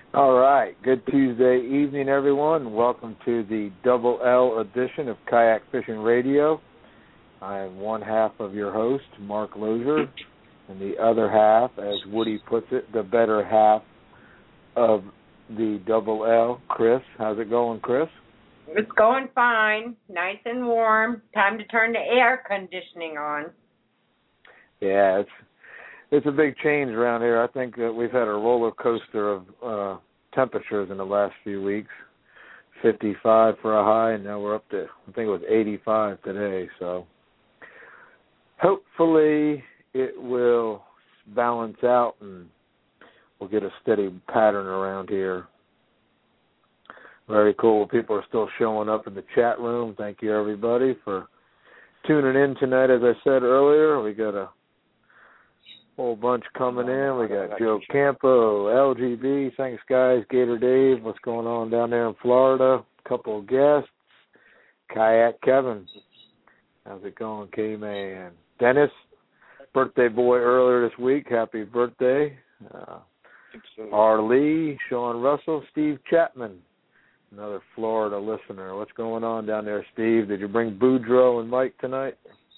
All right. Good Tuesday evening, everyone. Welcome to the Double L edition of Kayak Fishing Radio. I am one half of your host, Mark Lozier, and the other half, as Woody puts it, the better half of the Double L, Chris. How's it going, Chris? It's going fine. Nice and warm. Time to turn the air conditioning on. Yeah, it's a big change around here. I think that we've had a roller coaster of temperatures in the last few weeks. 55 for a high, and now we're up to, I think it was 85 today. So hopefully it will balance out and we'll get a steady pattern around here. Very cool. People are still showing up in the chat room. Thank you, everybody, for tuning in tonight. As I said earlier, we got a whole bunch coming in. We got Joe Campo, LGB, thanks guys, Gator Dave, what's going on down there in Florida? A couple of guests, Kayak Kevin, how's it going, K-Man? Dennis, birthday boy earlier this week, happy birthday. R. Lee, Sean Russell, Steve Chapman, another Florida listener. What's going on down there, Steve? Did you bring Boudreaux and Mike tonight?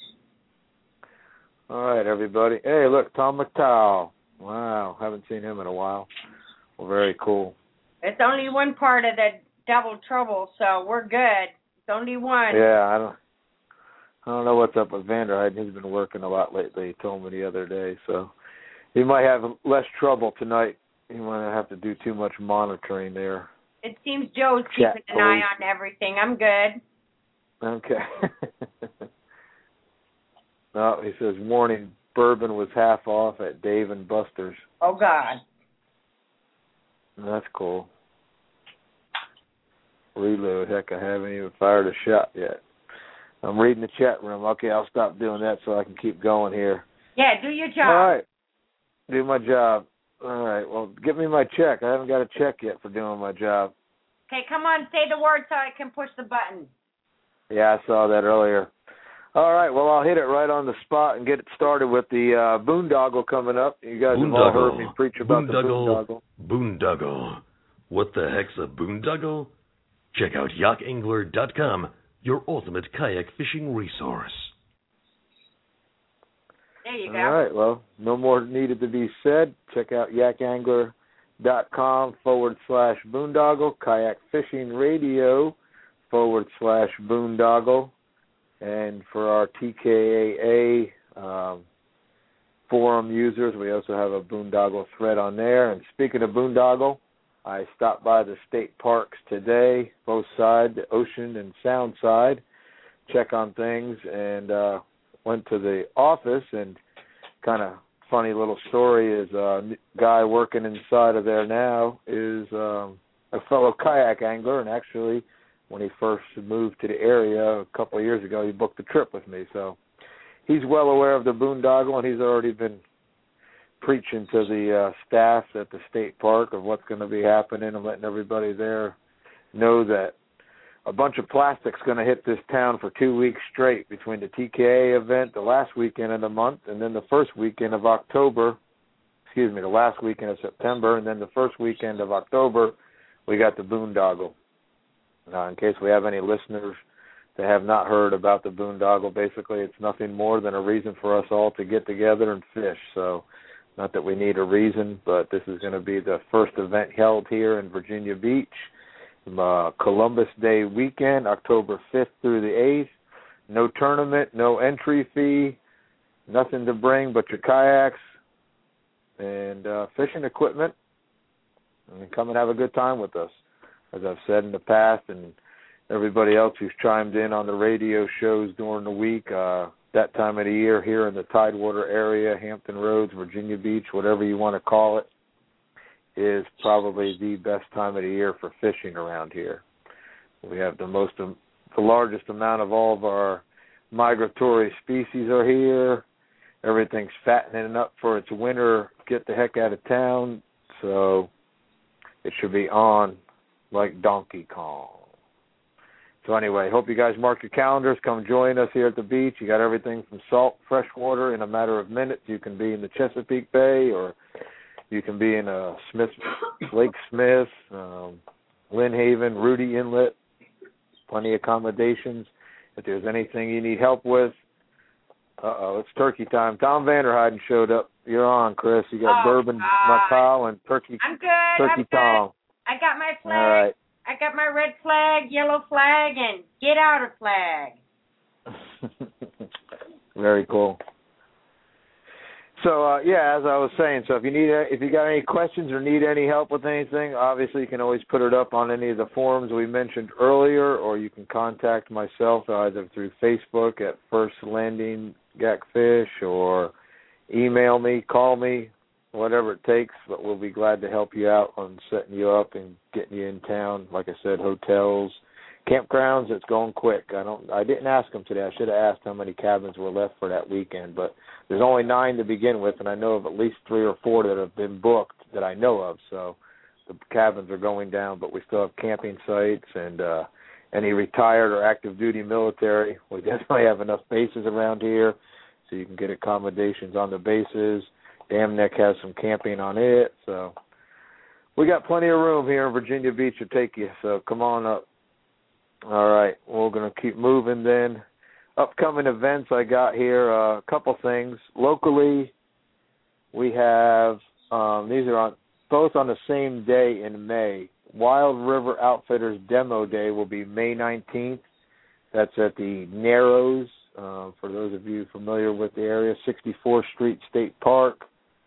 All right, everybody. Hey, look, Tom McTowell. Wow, haven't seen him in a while. Well, very cool. It's only one part of the double trouble, so we're good. It's only one. Yeah, I don't know what's up with Vanderheiden. He's been working a lot lately, he told me the other day. So he might have less trouble tonight. He might not have to do too much monitoring there. It seems Joe's keeping an eye on everything. I'm good. Okay. No, he says morning bourbon was half off at Dave and Buster's. Oh, God. That's cool. Reload. Heck, I haven't even fired a shot yet. I'm reading the chat room. Okay, I'll stop doing that so I can keep going here. Yeah, do your job. All right. Do my job. All right. Well, give me my check. I haven't got a check yet for doing my job. Okay, come on. Say the word so I can push the button. Yeah, I saw that earlier. All right, well, I'll hit it right on the spot and get it started with the boondoggle coming up. You guys have all heard me preach about the boondoggle. Boondoggle. What the heck's a boondoggle? Check out yakangler.com, your ultimate kayak fishing resource. There you go. All right, well, no more needed to be said. Check out yakangler.com /boondoggle, kayak fishing radio /boondoggle. And for our TKAA forum users, we also have a boondoggle thread on there. And speaking of boondoggle, I stopped by the state parks today, both sides, the ocean and sound side, check on things, and went to the office. And kind of funny little story is a guy working inside of there now is a fellow kayak angler, and actually when he first moved to the area a couple of years ago, he booked a trip with me. So he's well aware of the boondoggle, and he's already been preaching to the staff at the state park of what's going to be happening and letting everybody there know that a bunch of plastic's going to hit this town for 2 weeks straight between the TKA event, the last weekend of the month, and then the first weekend of October, the last weekend of September, and then the first weekend of October, we got the boondoggle. In case we have any listeners that have not heard about the boondoggle, basically it's nothing more than a reason for us all to get together and fish. So not that we need a reason, but this is going to be the first event held here in Virginia Beach, Columbus Day weekend, October 5th through the 8th. No tournament, no entry fee, nothing to bring but your kayaks and fishing equipment, and come and have a good time with us. As I've said in the past, and everybody else who's chimed in on the radio shows during the week, that time of the year here in the Tidewater area, Hampton Roads, Virginia Beach, whatever you want to call it, is probably the best time of the year for fishing around here. We have the largest amount of all of our migratory species are here. Everything's fattening up for its winter, get the heck out of town, so it should be on like Donkey Kong. So anyway, hope you guys mark your calendars. Come join us here at the beach. You got everything from salt, fresh water in a matter of minutes. You can be in the Chesapeake Bay or You can be in Lake Smith, Lynn Haven, Rudy Inlet, plenty of accommodations. If there's anything you need help with, it's turkey time. Tom Vanderheiden showed up. You're on, Chris. You got Bourbon Macau and turkey. I'm good. Turkey Tom. I got my flag. All right. I got my red flag, yellow flag, and get out of flag. Very cool. So, as I was saying, so if you got any questions or need any help with anything, obviously you can always put it up on any of the forums we mentioned earlier, or you can contact myself either through Facebook at First Landing Gakfish, or email me, call me, whatever it takes, but we'll be glad to help you out on setting you up and getting you in town. Like I said, hotels, campgrounds, it's going quick. I didn't ask them today. I should have asked how many cabins were left for that weekend, but there's only 9 to begin with, and I know of at least 3 or 4 that have been booked that I know of. So the cabins are going down, but we still have camping sites, and any retired or active duty military, we definitely have enough bases around here, so you can get accommodations on the bases. Dam Neck has some camping on it, so we got plenty of room here in Virginia Beach to take you, so come on up. All right, we're going to keep moving then. Upcoming events I got here, a couple things. Locally, we have, these are both on the same day in May. Wild River Outfitters Demo Day will be May 19th. That's at the Narrows, for those of you familiar with the area, 64th Street State Park.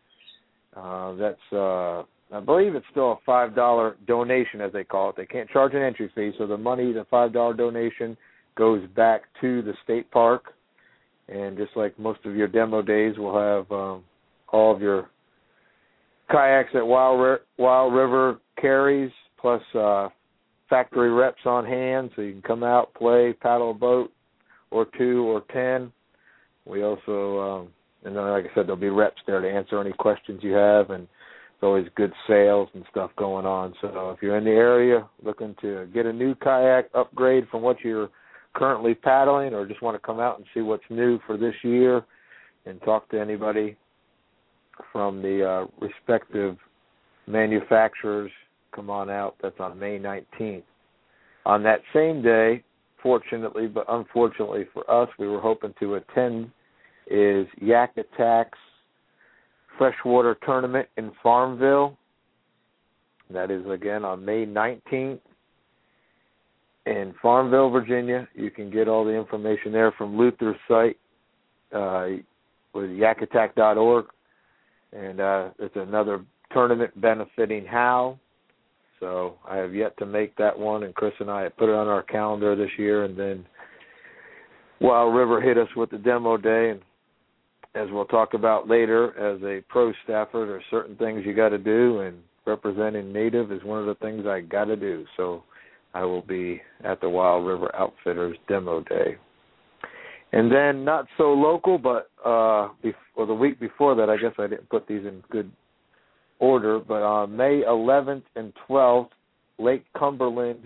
I believe it's still a $5 donation, as they call it. They can't charge an entry fee, so the money, the $5 donation, goes back to the state park. And just like most of your demo days, we'll have all of your kayaks at Wild River carries, plus factory reps on hand, so you can come out, play, paddle a boat or 2 or 10. We also, and then like I said, there'll be reps there to answer any questions you have, and it's always good sales and stuff going on. So if you're in the area looking to get a new kayak, upgrade from what you're currently paddling, or just want to come out and see what's new for this year and talk to anybody from the respective manufacturers, come on out. That's on May 19th. On that same day, fortunately but unfortunately for us, we were hoping to attend, is Yak Attack's freshwater tournament in Farmville. That is, again, on May 19th in Farmville, Virginia. You can get all the information there from Luther's site with yakattack.org. And it's another tournament benefiting Hal. So I have yet to make that one, and Chris and I have put it on our calendar this year. And then Wild River hit us with the demo day, and as we'll talk about later, as a pro staffer, there's certain things you got to do, and representing Native is one of the things I got to do. So I will be at the Wild River Outfitters demo day. And then not so local, but the week before that, I guess I didn't put these in good order, but on May 11th and 12th, Lake Cumberland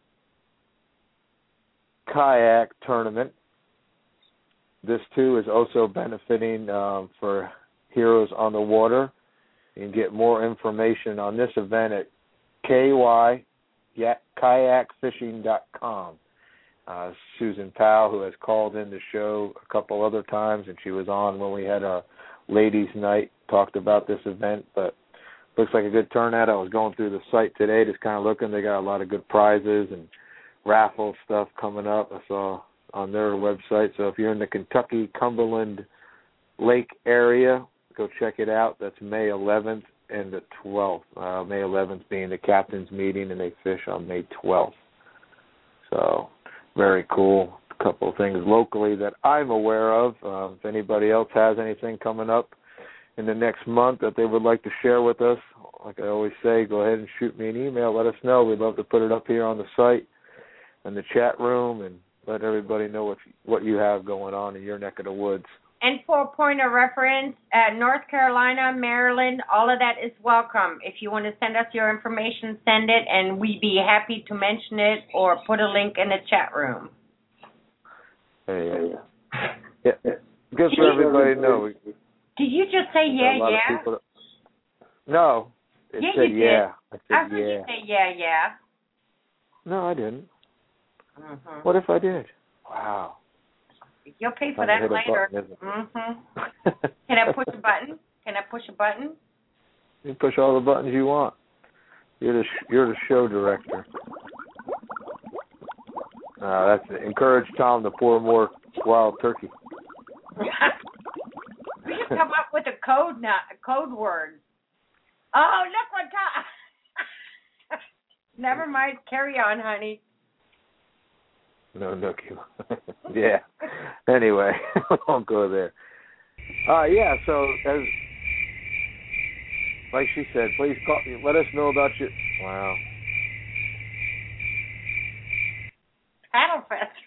Kayak Tournament. This, too, is also benefiting for Heroes on the Water. You can get more information on this event at kayakfishing.com. Susan Powell, who has called in the show a couple other times, and she was on when we had our ladies' night, talked about this event, but looks like a good turnout. I was going through the site today, just kind of looking. They got a lot of good prizes and raffle stuff coming up. I saw on their website. So if you're in the Kentucky Cumberland Lake area, go check it out. That's May 11th and the 12th. May 11th being the captain's meeting, and they fish on May 12th. So very cool. A couple of things locally that I'm aware of. If anybody else has anything coming up in the next month that they would like to share with us, like I always say, go ahead and shoot me an email. Let us know. We'd love to put it up here on the site, in the chat room, and let everybody know what you have going on in your neck of the woods. And for a point of reference, North Carolina, Maryland, all of that is welcome. If you want to send us your information, send it, and we'd be happy to mention it or put a link in the chat room. Yeah. Just so everybody know. Did you just say yeah? No. It Yeah, said you yeah. did. I said I heard yeah. you say yeah. No, I didn't. Mhm. What if I did? Wow. You'll pay for Time to that hit a later. button, isn't it? Mhm. Can I push a button? Can I push a button? You can push all the buttons you want. You're the show director. That's it. Encourage Tom to pour more wild turkey. We should come up with a code word. Oh, look what Tom. Never mind. Carry on, honey. No, yeah. Anyway, I won't go there. Yeah. So as like she said, please call. Let us know about your. Wow. Paddlefest.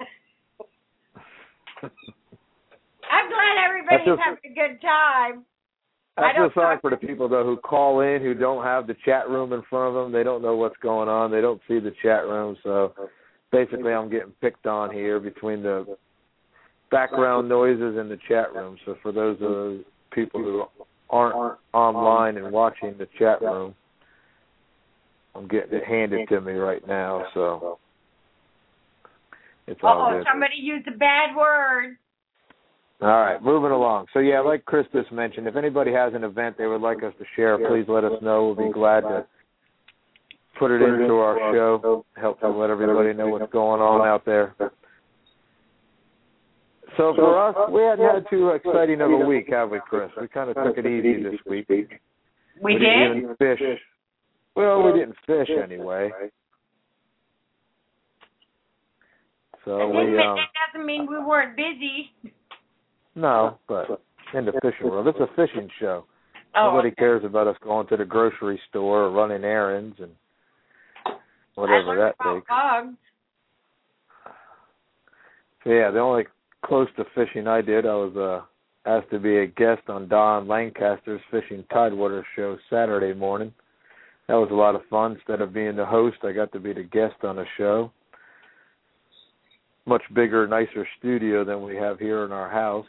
I'm glad everybody's having a good time. I feel sorry for the people, though, who call in, who don't have the chat room in front of them. They don't know what's going on. They don't see the chat room. So basically I'm getting picked on here between the background noises and the chat room. So for those of those people who aren't online and watching the chat room, I'm getting it handed to me right now. So it's all good. Somebody used a bad word. All right, moving along. So, yeah, like Chris just mentioned, if anybody has an event they would like us to share, please let us know. We'll be glad to put it into our show, help to let everybody know what's going on out there. So for us, we hadn't had too exciting of a week, have we, Chris? We kind of took it easy this week. We didn't even fish. Well, we didn't fish anyway. So that doesn't mean we weren't busy. No, but in the fishing world, it's a fishing show. Nobody cares about us going to the grocery store or running errands and whatever that takes. Bugs. So yeah, the only close to fishing I did, I was asked to be a guest on Don Lancaster's Fishing Tidewater show Saturday morning. That was a lot of fun. Instead of being the host, I got to be the guest on the show. Much bigger, nicer studio than we have here in our house.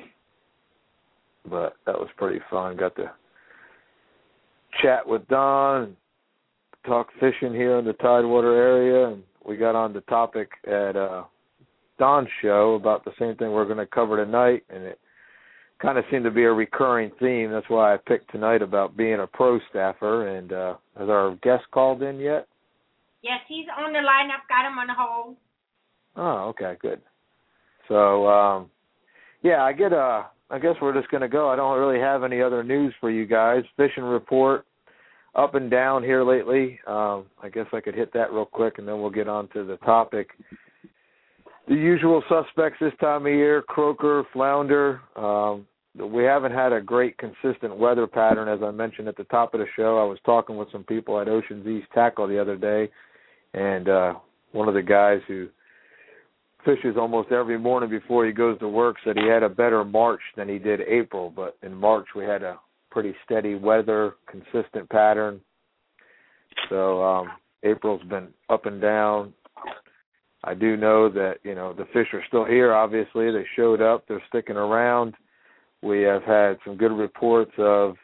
But that was pretty fun. Got to chat with Don, talk fishing here in the Tidewater area, and we got on the topic at Don's show about the same thing we're going to cover tonight, and it kind of seemed to be a recurring theme. That's why I picked tonight about being a pro staffer. And has our guest called in yet? Yes, he's on the line. I've got him on hold. Oh, okay, good. So, yeah, I guess we're just going to go. I don't really have any other news for you guys. Fishing report, up and down here lately. I guess I could hit that real quick, and then we'll get on to the topic. The usual suspects this time of year, croaker, flounder. We haven't had a great consistent weather pattern, as I mentioned at the top of the show. I was talking with some people at Ocean's East Tackle the other day, and one of the guys who fishes almost every morning before he goes to work said he had a better March than he did April, but in March we had a pretty steady weather, consistent pattern. So April's been up and down. I do know that, the fish are still here, obviously. They showed up. They're sticking around. We have had some good reports of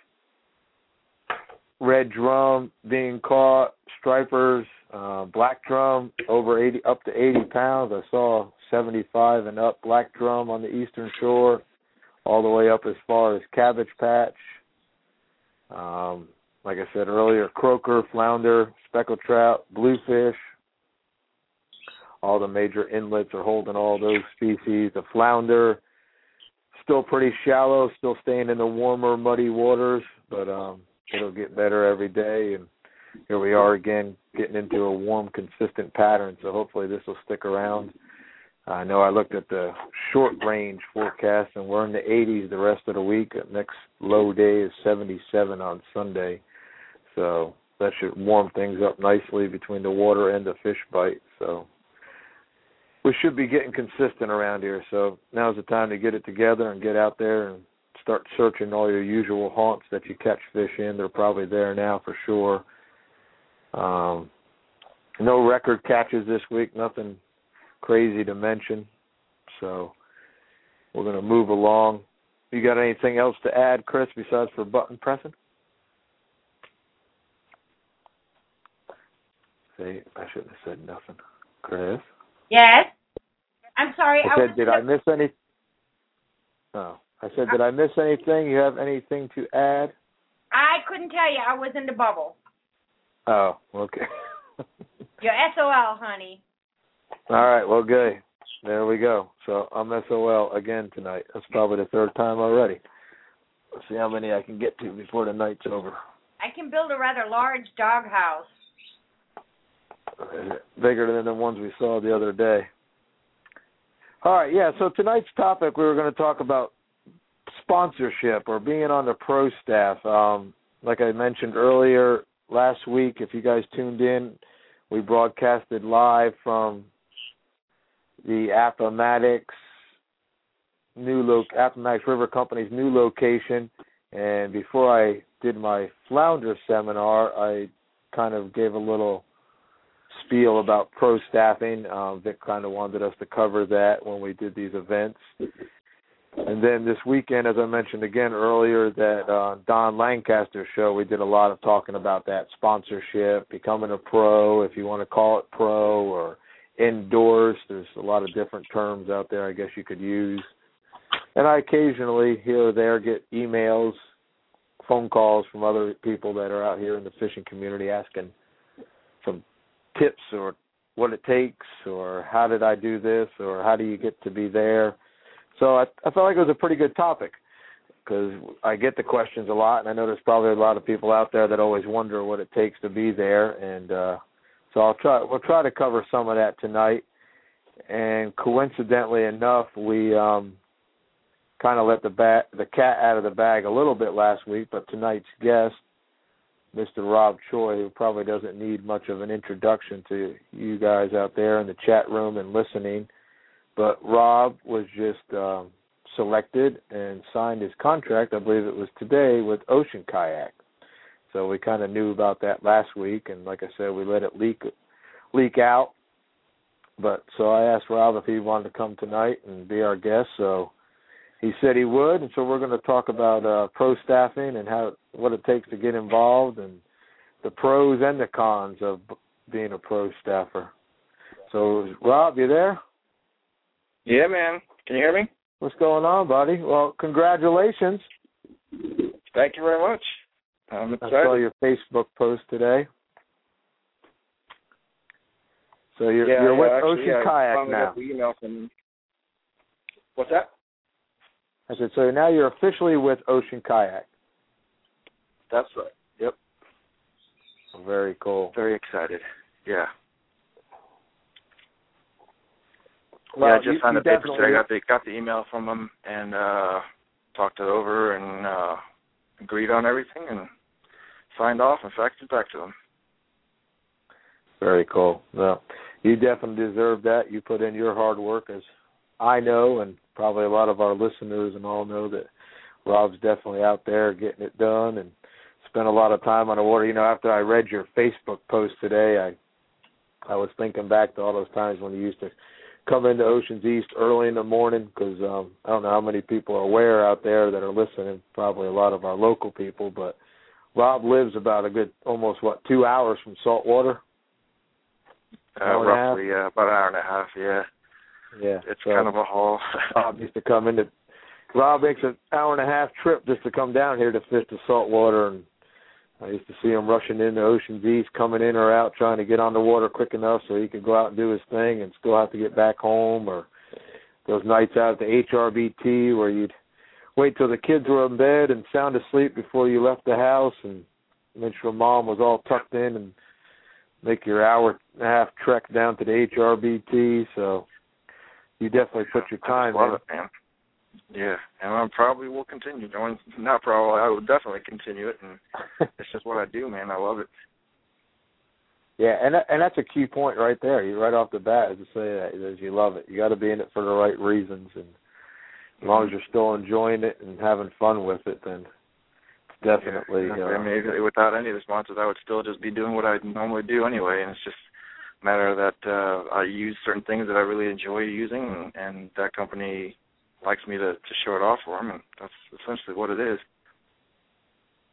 red drum being caught, stripers, black drum up to 80 pounds. I saw 75 and up black drum on the eastern shore, all the way up as far as Cabbage Patch. Like I said earlier, croaker, flounder, speckled trout, bluefish. All the major inlets are holding all those species. The flounder, still pretty shallow, still staying in the warmer, muddy waters, but it'll get better every day. And here we are again, getting into a warm, consistent pattern, so hopefully this will stick around. I know I looked at the short-range forecast, and we're in the 80s the rest of the week. The next low day is 77 on Sunday, so that should warm things up nicely between the water and the fish bite. So we should be getting consistent around here, so now's the time to get it together and get out there and start searching all your usual haunts that you catch fish in. They're probably there now for sure. No record catches this week, nothing crazy to mention, so we're going to move along. You got anything else to add, Chris, besides for button pressing? See, I shouldn't have said nothing. Chris? Yes? I'm sorry. I said, did I miss any? Oh, I said, did I miss anything? You have anything to add? I couldn't tell you. I was in the bubble. Oh, okay. You're SOL, honey. All right, well, good. There we go. So I'm SOL again tonight. That's probably the third time already. Let's see how many I can get to before the night's over. I can build a rather large doghouse. Bigger than the ones we saw the other day. All right, yeah, so tonight's topic, we were going to talk about sponsorship or being on the pro staff. Like I mentioned earlier, last week, if you guys tuned in, we broadcasted live from the Appomattox River Company's new location. And before I did my flounder seminar, I kind of gave a little spiel about pro staffing. Vic kind of wanted us to cover that when we did these events. And then this weekend, as I mentioned again earlier, that Don Lancaster show, we did a lot of talking about that sponsorship, becoming a pro, if you want to call it pro, or endorsed. There's a lot of different terms out there I guess you could use. And I occasionally, here or there, get emails, phone calls from other people that are out here in the fishing community asking some tips or what it takes or how did I do this or how do you get to be there. So I felt like it was a pretty good topic because I get the questions a lot, and I know there's probably a lot of people out there that always wonder what it takes to be there. And so we'll try to cover some of that tonight. And coincidentally enough, we kind of let the cat out of the bag a little bit last week, but tonight's guest, Mr. Rob Choi, who probably doesn't need much of an introduction to you guys out there in the chat room and listening, but Rob was just selected and signed his contract, I believe it was today, with Ocean Kayak. So we kind of knew about that last week, and like I said, we let it leak out. But so I asked Rob if he wanted to come tonight and be our guest, so he said he would, and so we're going to talk about pro staffing and what it takes to get involved and the pros and the cons of being a pro staffer. So, Rob, you there? Yeah, man. Can you hear me? What's going on, buddy? Well, congratulations. Thank you very much. I'm excited. I saw your Facebook post today. So you're with Ocean Kayak now. The email from... What's that? I said, so now you're officially with Ocean Kayak. That's right. Yep. Very cool. Very excited. Yeah. Well, I just signed the papers today. I got the email from them and talked it over and agreed on everything and signed off and faxed it back to them. Very cool. Well, you definitely deserve that. You put in your hard work, as I know, and probably a lot of our listeners and all know that Rob's definitely out there getting it done and spent a lot of time on the water. You know, after I read your Facebook post today, I was thinking back to all those times when you used to come into Oceans East early in the morning because I don't know how many people are aware out there that are listening, probably a lot of our local people, but Rob lives about a good almost, 2 hours from saltwater? Roughly, about an hour and a half, yeah. Yeah. It's kind of a haul. Rob used to come into Rob makes an hour and a half trip just to come down here to fish the saltwater, and I used to see him rushing into Oceans East, coming in or out, trying to get on the water quick enough so he could go out and do his thing and still have to get back home, or those nights out at the HRBT where you'd wait till the kids were in bed and sound asleep before you left the house and make sure Mom was all tucked in and make your hour and a half trek down to the HRBT. So you definitely put your time in. It, man. Yeah, and I probably will continue. Not probably, I will definitely continue it, and it's just what I do, man. I love it. Yeah, and that's a key point right there. You right off the bat is to say that is you love it. You got to be in it for the right reasons, and as long as you're still enjoying it and having fun with it, then it's definitely. Yeah, I mean, without any of the sponsors, I would still just be doing what I normally do anyway, and it's just a matter that I use certain things that I really enjoy using, and that company likes me to show it off for them, and that's essentially what it is.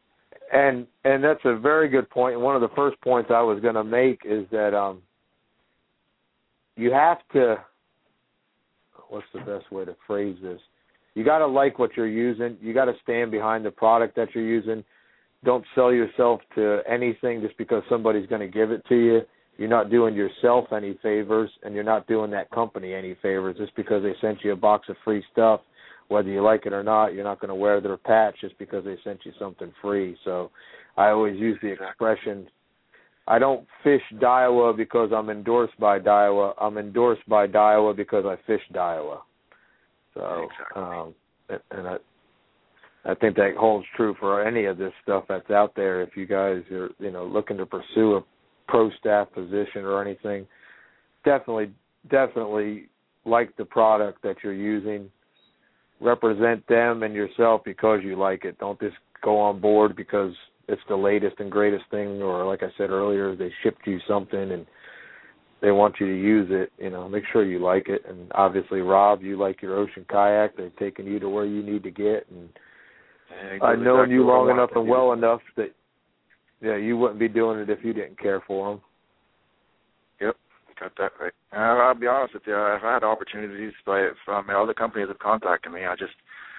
And that's a very good point. And one of the first points I was going to make is that you have to, what's the best way to phrase this? You got to like what you're using. You got to stand behind the product that you're using. Don't sell yourself to anything just because somebody's going to give it to you. You're not doing yourself any favors, and you're not doing that company any favors just because they sent you a box of free stuff. Whether you like it or not, you're not going to wear their patch just because they sent you something free. So I always use the expression, I don't fish Daiwa because I'm endorsed by Daiwa. I'm endorsed by Daiwa because I fish Daiwa. So, and I think that holds true for any of this stuff that's out there. If you guys are, looking to pursue a pro staff position or anything, definitely like the product that you're using. Represent them and yourself because you like it. Don't just go on board because it's the latest and greatest thing, or like I said earlier, they shipped you something and they want you to use it. Make sure you like it. And obviously, Rob, you like your ocean kayak. They've taken you to where you need to get. And I've known you long enough and well enough that, you wouldn't be doing it if you didn't care for them. Yep, got that right. I'll be honest with you. I've had opportunities from other companies have contacted me. I just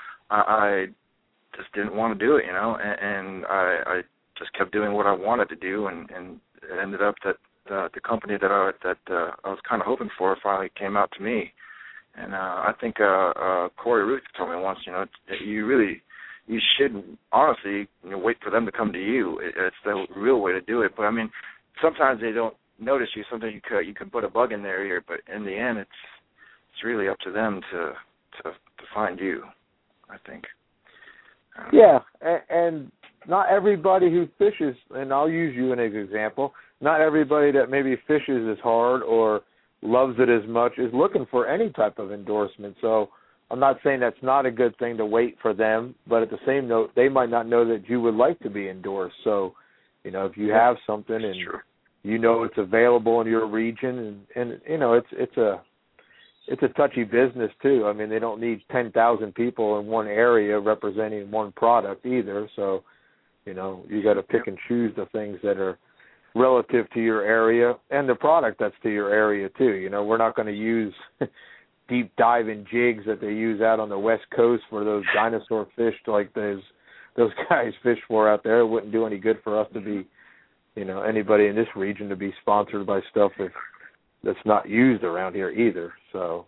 didn't want to do it, and I just kept doing what I wanted to do, and it ended up that the company that I was kind of hoping for finally came out to me. And I think Corey Ruth told me once, that you should honestly wait for them to come to you. It's the real way to do it. But I mean, sometimes they don't notice you. Sometimes you can put a bug in their ear, but in the end, it's really up to them to find you, I think. Yeah, and not everybody who fishes, and I'll use you as an example, not everybody that maybe fishes as hard or loves it as much is looking for any type of endorsement. So I'm not saying that's not a good thing to wait for them, but at the same note, they might not know that you would like to be endorsed. So, if you have something and it's available in your region, and it's a touchy business too. I mean, they don't need 10,000 people in one area representing one product either. So, you got to pick and choose the things that are relative to your area and the product that's to your area too. We're not going to use deep diving jigs that they use out on the West Coast for those dinosaur fish like those guys fish for out there. It wouldn't do any good for us to be, anybody in this region to be sponsored by stuff that's not used around here either. So,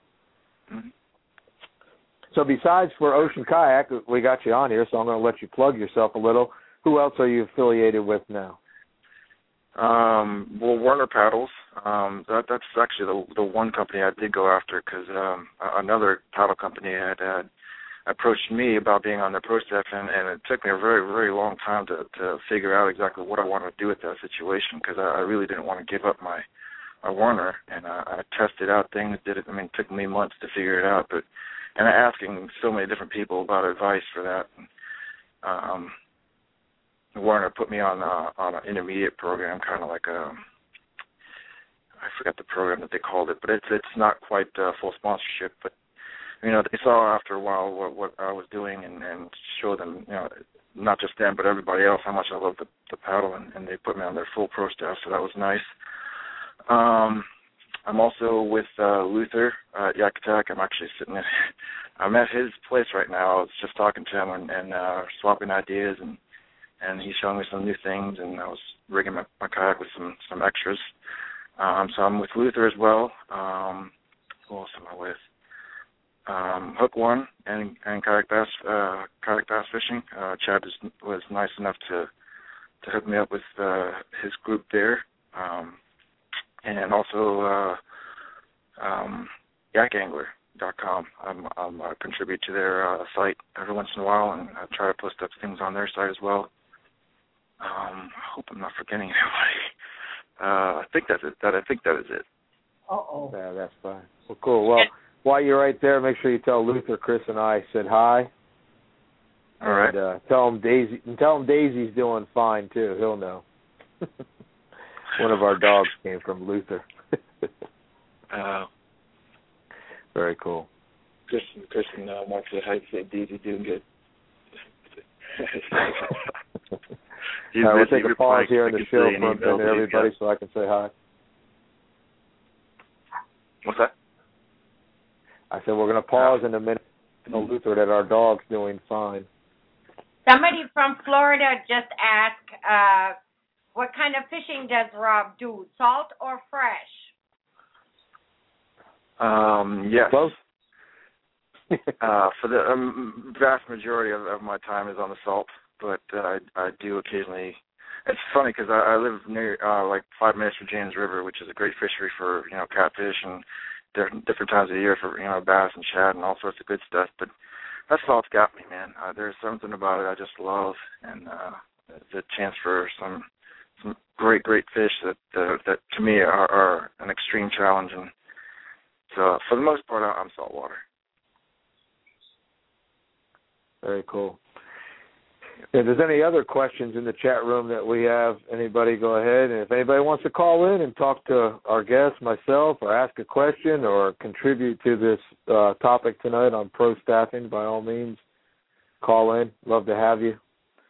So besides for Ocean Kayak, we got you on here, so I'm going to let you plug yourself a little. Who else are you affiliated with now? Well, Werner Paddles. That's actually the one company I did go after because another paddle company had approached me about being on their pro staff, and it took me a very, very long time to figure out exactly what I wanted to do with that situation because I really didn't want to give up my Werner, and I tested out things. It took me months to figure it out, and asking so many different people about advice for that. Werner put me on an intermediate program, kind of like I forgot the program that they called it, but it's not quite full sponsorship. But they saw after a while what I was doing and showed them, not just them but everybody else how much I loved the paddle, and they put me on their full pro staff, so that was nice. I'm also with Luther at Yak Attack. I'm actually I'm at his place right now. I was just talking to him and swapping ideas, and he's showing me some new things, and I was rigging my kayak with some extras. So I'm with Luther as well. Who else am I with? Hook One and kayak bass fishing. Chad was nice enough to hook me up with his group there. And also yakangler.com. I contribute to their site every once in a while, and I try to post up things on their site as well. I hope I'm not forgetting anybody. I think that's it. I think that is it. Uh-oh. Yeah, that's fine. Well, cool. Well, while you're right there, make sure you tell Luther, Chris, and I said hi. All right. And tell him Daisy's doing fine too. He'll know. One of our dogs came from Luther. Very cool. Kristen wants to say Daisy doing good. We'll take a pause here in the show for a minute, everybody, so I can say hi. What's that? I said we're going to pause in a minute to tell Luther that our dog's doing fine. Somebody from Florida just asked, what kind of fishing does Rob do, salt or fresh? Yes. Both? For the vast majority of my time is on the salt, but I do occasionally. It's funny because I live near, like 5 minutes from James River, which is a great fishery for catfish and different times of the year for bass and shad and all sorts of good stuff. But that salt's got me, man. There's something about it I just love, and the chance for some great fish that to me are an extreme challenge. And so for the most part, I'm saltwater. Very cool. If there's any other questions in the chat room that we have, anybody go ahead. And if anybody wants to call in and talk to our guest, myself, or ask a question or contribute to this topic tonight on pro staffing, by all means, call in. Love to have you.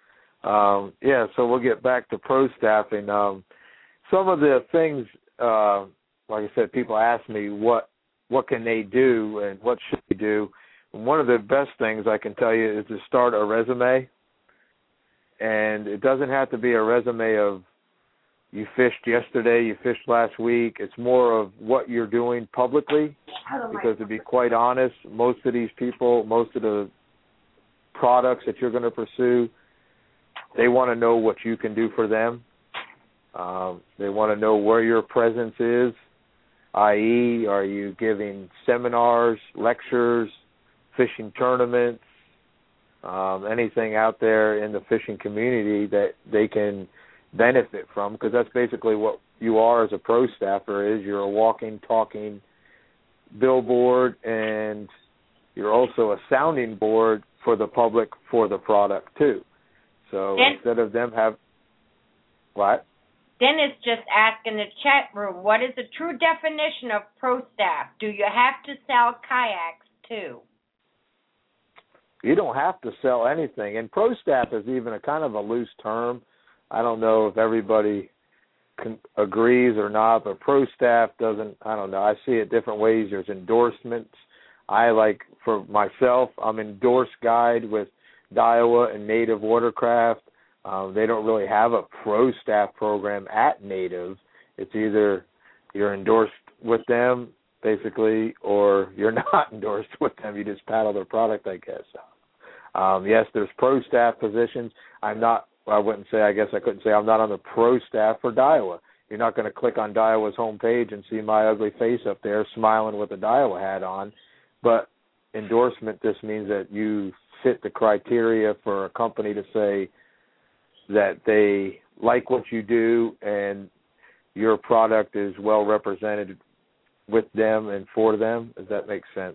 So we'll get back to pro staffing. Some of the things, like I said, people ask me what can they do and what should they do. One of the best things I can tell you is to start a resume. And it doesn't have to be a resume of you fished yesterday, you fished last week. It's more of what you're doing publicly, because to be quite honest, most of these people, most of the products that you're going to pursue, they want to know what you can do for them. They want to know where your presence is, i.e., are you giving seminars, lectures, fishing tournaments, anything out there in the fishing community that they can benefit from, because that's basically what you are as a pro staffer. Is you're a walking, talking billboard, and you're also a sounding board for the public for the product too. So instead of them have what? Dennis just asked in the chat room, what is the true definition of pro staff? Do you have to sell kayaks too? You don't have to sell anything. And pro staff is even a kind of a loose term. I don't know if everybody agrees or not, but pro staff doesn't, I don't know. I see it different ways. There's endorsements. For myself, I'm endorsed guide with Daiwa and Native Watercraft. They don't really have a pro staff program at Native. It's either you're endorsed with them, basically, or you're not endorsed with them. You just paddle their product, I guess. Yes, there's pro staff positions. I couldn't say I'm not on the pro staff for Daiwa. You're not going to click on Daiwa's homepage and see my ugly face up there smiling with a Daiwa hat on. But endorsement just means that you fit the criteria for a company to say that they like what you do and your product is well represented with them and for them. Does that make sense?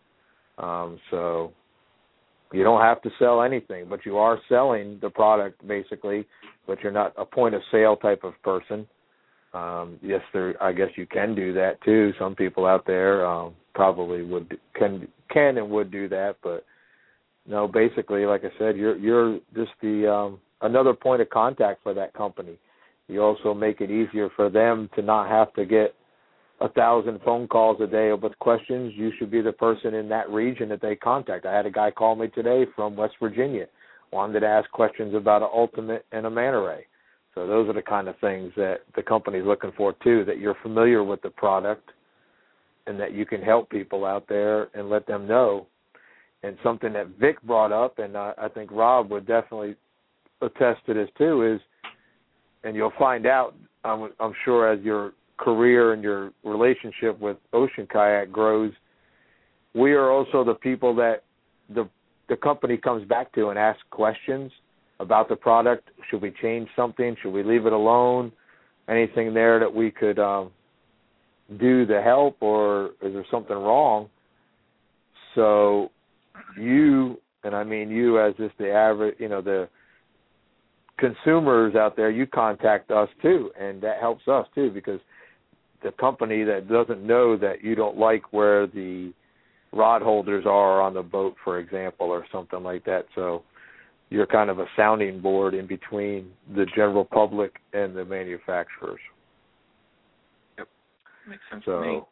So you don't have to sell anything, but you are selling the product basically, but you're not a point of sale type of person. Yes, I guess you can do that too. Some people out there probably can and would do that, but no, basically, like I said, you're just the another point of contact for that company. You also make it easier for them to not have to get 1,000 phone calls a day with questions. You should be the person in that region that they contact. I had a guy call me today from West Virginia, wanted to ask questions about an Ultimate and a Manta Ray. So those are the kind of things that the company's looking for too, that you're familiar with the product and that you can help people out there and let them know. And something that Vic brought up, and I think Rob would definitely attest to this too, is, and you'll find out, I'm sure, as your career and your relationship with Ocean Kayak grows, we are also the people that the company comes back to and asks questions about the product. Should we change something? Should we leave it alone? Anything there that we could do to help, or is there something wrong? So you, and I mean you as just the average, the consumers out there, you contact us too, and that helps us too, because the company that doesn't know that you don't like where the rod holders are on the boat, for example, or something like that. So you're kind of a sounding board in between the general public and the manufacturers. Yep, makes sense to me.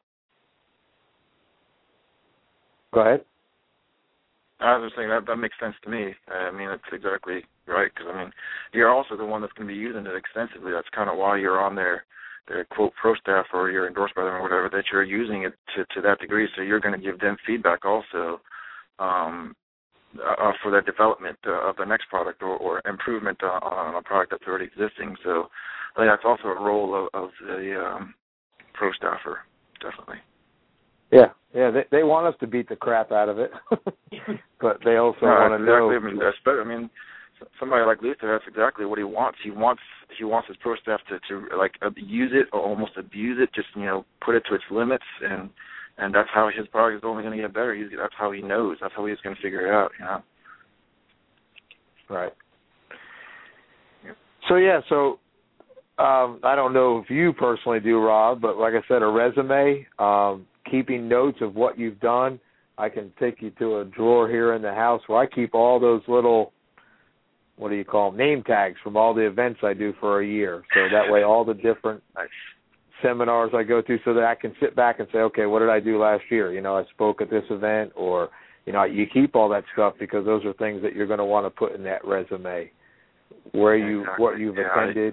Go ahead. I was just saying that makes sense to me. I mean, that's exactly right, because, I mean, you're also the one that's going to be using it extensively. That's kind of why you're on their quote, pro staff, or you're endorsed by them or whatever, that you're using it to that degree, so you're going to give them feedback also for the development of the next product or improvement on a product that's already existing. So I think that's also a role of the pro staffer, definitely. Yeah, they want us to beat the crap out of it, but they also want to know. I mean, somebody like Luther, that's exactly what he wants. He wants his pro staff to like use it or almost abuse it, just put it to its limits, and that's how his product is only going to get better. That's how he knows. That's how he's going to figure it out. Right. Yep. So I don't know if you personally do, Rob, but like I said, a resume. Keeping notes of what you've done. I can take you to a drawer here in the house where I keep all those little, what do you call them, name tags from all the events I do for a year. So that way all the different seminars I go to, so that I can sit back and say, okay, what did I do last year? I spoke at this event, or, you keep all that stuff because those are things that you're going to want to put in that resume, what you've attended.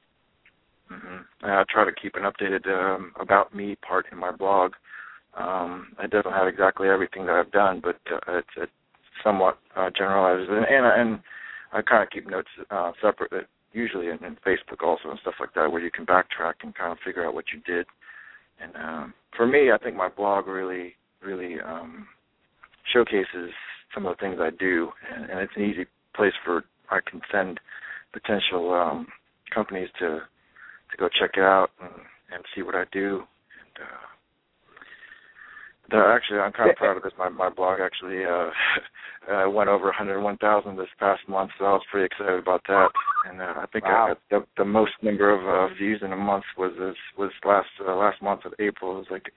I try to keep an updated about me part in my blog. It doesn't have exactly everything that I've done, but it's somewhat generalized. And I kind of keep notes separate, usually in Facebook also and stuff like that, where you can backtrack and kind of figure out what you did. And for me, I think my blog really showcases some of the things I do, and it's an easy place I can send potential companies to go check it out and see what I do. And actually, I'm kind of proud of this. My blog actually went over 101,000 this past month, so I was pretty excited about that. And I think I got the most number of views in a month was last month of April. It was like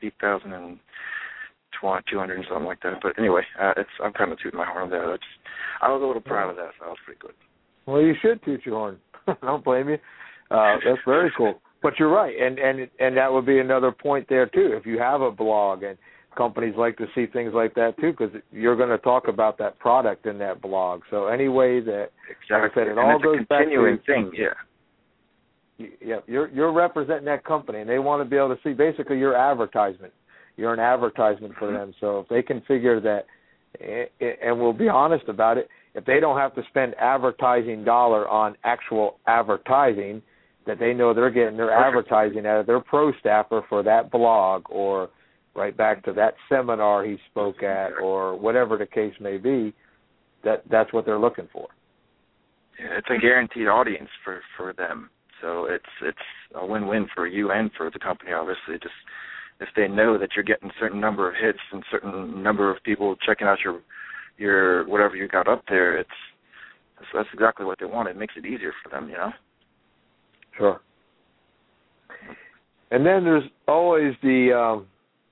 8,200 and something like that. But anyway, I'm kind of tooting my horn there. I was a little proud of that, so that was pretty good. Well, you should toot your horn. I don't blame you. That's very cool. But you're right, and that would be another point there too. If you have a blog, and companies like to see things like that too, because you're going to talk about that product in that blog. So any way that, like I said, it all goes back to continuing thing. Yeah, you're representing that company, and they want to be able to see basically your advertisement. You're an advertisement for them. So if they can figure that, and we'll be honest about it, if they don't have to spend advertising dollar on actual advertising, that they know they're getting their advertising out of their pro staffer for that blog, or right back to that seminar he spoke at, or whatever the case may be, that's what they're looking for. Yeah, it's a guaranteed audience for them. So it's a win-win for you and for the company, obviously. Just if they know that you're getting a certain number of hits and certain number of people checking out your whatever you got up there, that's exactly what they want. It makes it easier for them, Sure. And then there's always the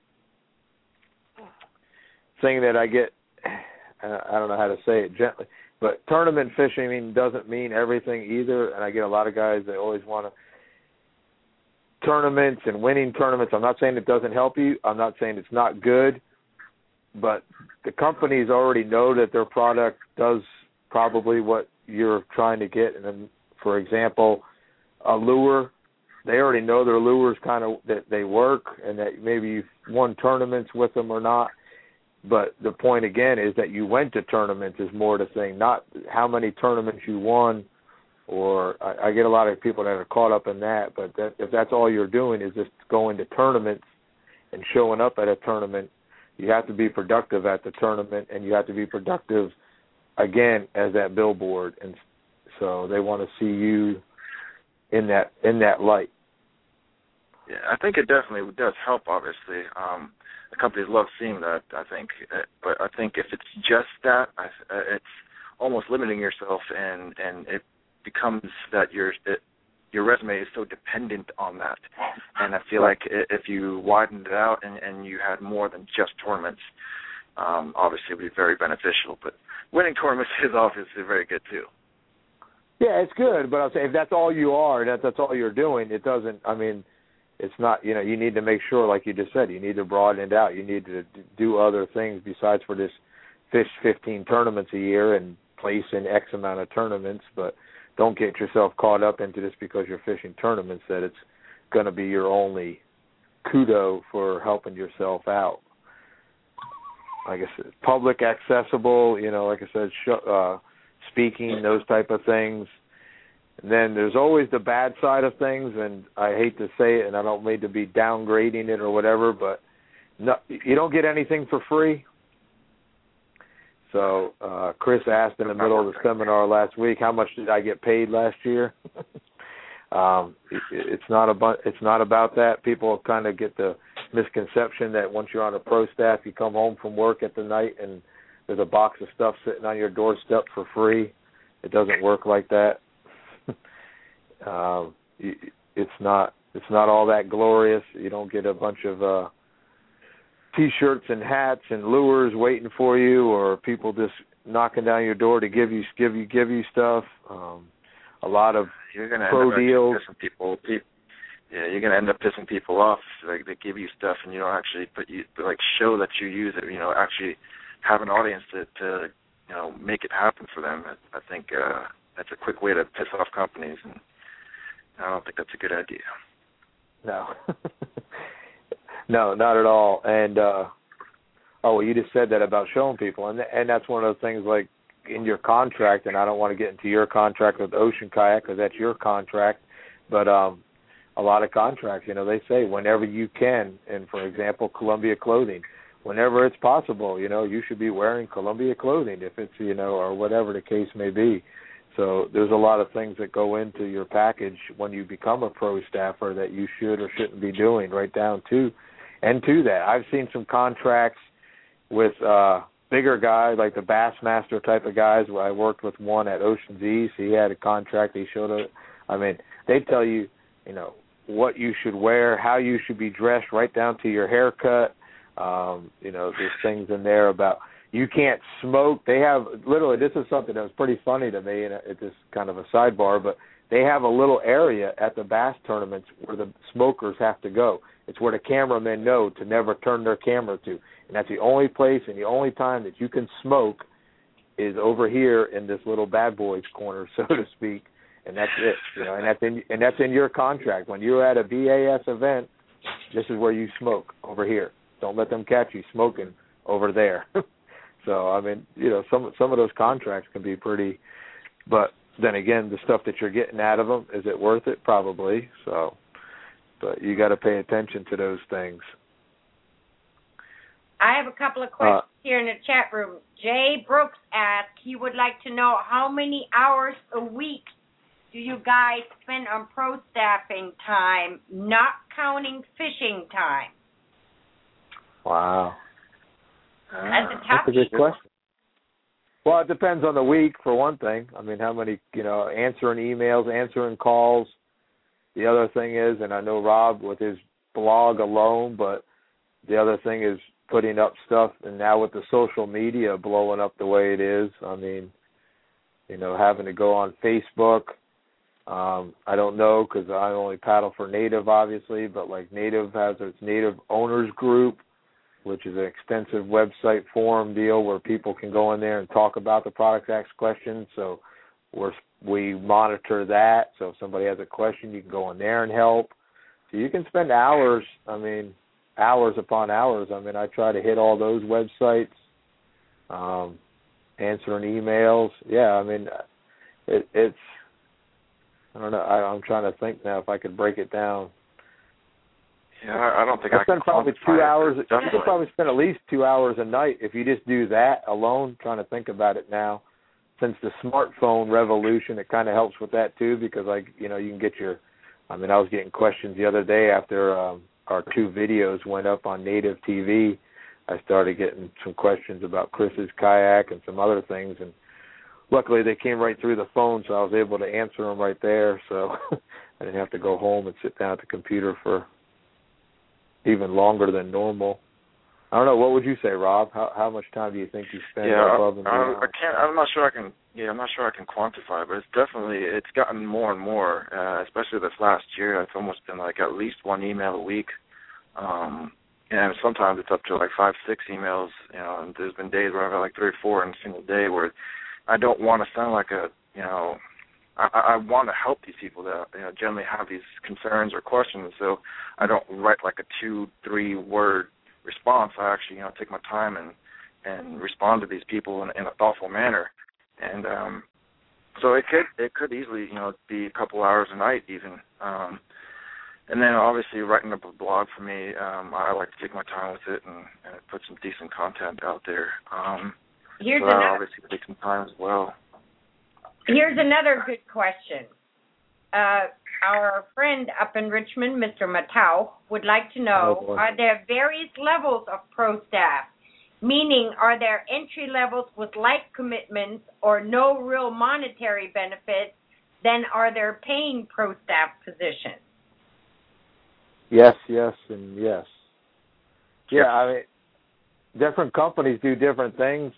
thing that I get, I don't know how to say it gently, but tournament fishing doesn't mean everything either, and I get a lot of guys that always want tournaments and winning tournaments. I'm not saying it doesn't help you. I'm not saying it's not good, but the companies already know that their product does probably what you're trying to get. And then, for example, a lure, they already know their lures kind of that they work, and that maybe you've won tournaments with them or not. But the point, again, is that you went to tournaments is more the thing, not how many tournaments you won. Or I get a lot of people that are caught up in that, but if that's all you're doing is just going to tournaments and showing up at a tournament, you have to be productive at the tournament, and you have to be productive, again, as that billboard. And so they want to see you in that light. Yeah, I think it definitely does help, obviously. The companies love seeing that, I think. But I think if it's just that, it's almost limiting yourself, and it becomes that your resume is so dependent on that. And I feel like if you widened it out and you had more than just tournaments, obviously it would be very beneficial. But winning tournaments is obviously very good too. Yeah, it's good, but I'll say if that's all you are, that's all you're doing, it doesn't, I mean, it's not, you know, you need to make sure, like you just said, you need to broaden it out. You need to do other things besides for this fish 15 tournaments a year and place in X amount of tournaments, but don't get yourself caught up into this because you're fishing tournaments that it's going to be your only kudo for helping yourself out. Like I said, public accessible, you know, like I said, speaking, those type of things. And then there's always the bad side of things, and I hate to say it, and I don't mean to be downgrading it or whatever, but no, you don't get anything for free. So Chris asked in the middle of the seminar last week, how much did I get paid last year? It's not about that. People kind of get the misconception that once you're on a pro staff, you come home from work at the night and there's a box of stuff sitting on your doorstep for free. It doesn't work like that. It's not all that glorious. You don't get a bunch of T-shirts and hats and lures waiting for you, or people just knocking down your door to give you stuff. A lot of pro deals. You're gonna end up pissing people off. Like they give you stuff and you don't actually show that you use it. You know, actually have an audience to you know, make it happen for them. I think that's a quick way to piss off companies, and I don't think that's a good idea. No. No, not at all. And you just said that about showing people, and that's one of the things, like in your contract. And I don't want to get into your contract with Ocean Kayak because that's your contract, but a lot of contracts, you know, they say whenever you can, and for example, Columbia clothing, whenever it's possible, you know, you should be wearing Columbia clothing if it's, you know, or whatever the case may be. So there's a lot of things that go into your package when you become a pro staffer that you should or shouldn't be doing, right down to that. I've seen some contracts with bigger guys, like the Bassmaster type of guys. Where I worked with one at Ocean's East. He had a contract. He showed it. I mean, they tell you, you know, what you should wear, how you should be dressed, right down to your haircut. You know, there's things in there about you can't smoke. They have literally, this is something that was pretty funny to me, and it's just kind of a sidebar, but they have a little area at the bass tournaments where the smokers have to go. It's where the cameramen know to never turn their camera to. And that's the only place and the only time that you can smoke is over here in this little bad boys corner, so to speak. And that's it. You know, and that's in your contract. When you're at a BAS event, this is where you smoke, over here. Don't let them catch you smoking over there. So, I mean, you know, some of those contracts can be pretty, but then again, the stuff that you're getting out of them, is it worth it? Probably. So, but you got to pay attention to those things. I have a couple of questions here in the chat room. Jay Brooks asked, he would like to know how many hours a week do you guys spend on pro staffing time, not counting fishing time? Wow. That's a good question. Well, it depends on the week, for one thing. I mean, how many, you know, answering emails, answering calls. The other thing is, and I know Rob with his blog alone, but the other thing is putting up stuff, and now with the social media blowing up the way it is, I mean, you know, having to go on Facebook. I don't know because I only paddle for Native, obviously, but like Native has its Native Owners Group, which is an extensive website forum deal where people can go in there and talk about the product, ask questions. So we monitor that. So if somebody has a question, you can go in there and help. So you can spend hours, I mean, hours upon hours. I mean, I try to hit all those websites, answering emails. Yeah, I mean, it's, I don't know. I'm trying to think now if I could break it down. Yeah, I don't think I spend probably 2 hours. You could probably spend at least 2 hours a night if you just do that alone. Trying to think about it now, since the smartphone revolution, it kind of helps with that too, because like, you know, you can get your. I mean, I was getting questions the other day after our 2 videos went up on Native TV. I started getting some questions about Chris's kayak and some other things, and luckily they came right through the phone, so I was able to answer them right there. So I didn't have to go home and sit down at the computer for even longer than normal. I don't know. What would you say, Rob? How much time do you think you spend above and beyond? I'm not sure I can. Yeah, I'm not sure I can quantify, but it's gotten more and more. Especially this last year, it's almost been like at least one email a week. And sometimes it's up to like 5, 6 emails. You know, and there's been days where I've had like 3 or 4 in a single day where I don't want to sound like a, you know, I want to help these people that, you know, generally have these concerns or questions. So I don't write like a 2-3 word response. I actually, you know, take my time and respond to these people in a thoughtful manner. And so it could easily, you know, be a couple hours a night even. And then obviously writing up a blog for me, I like to take my time with it and put some decent content out there. Here's so I obviously take some time as well. Here's another good question. Our friend up in Richmond, Mr. Matau, would like to know, are there various levels of pro staff? Meaning, are there entry levels with light commitments or no real monetary benefits? Then are there paying pro staff positions? Yes, and yes. Yeah, I mean, different companies do different things.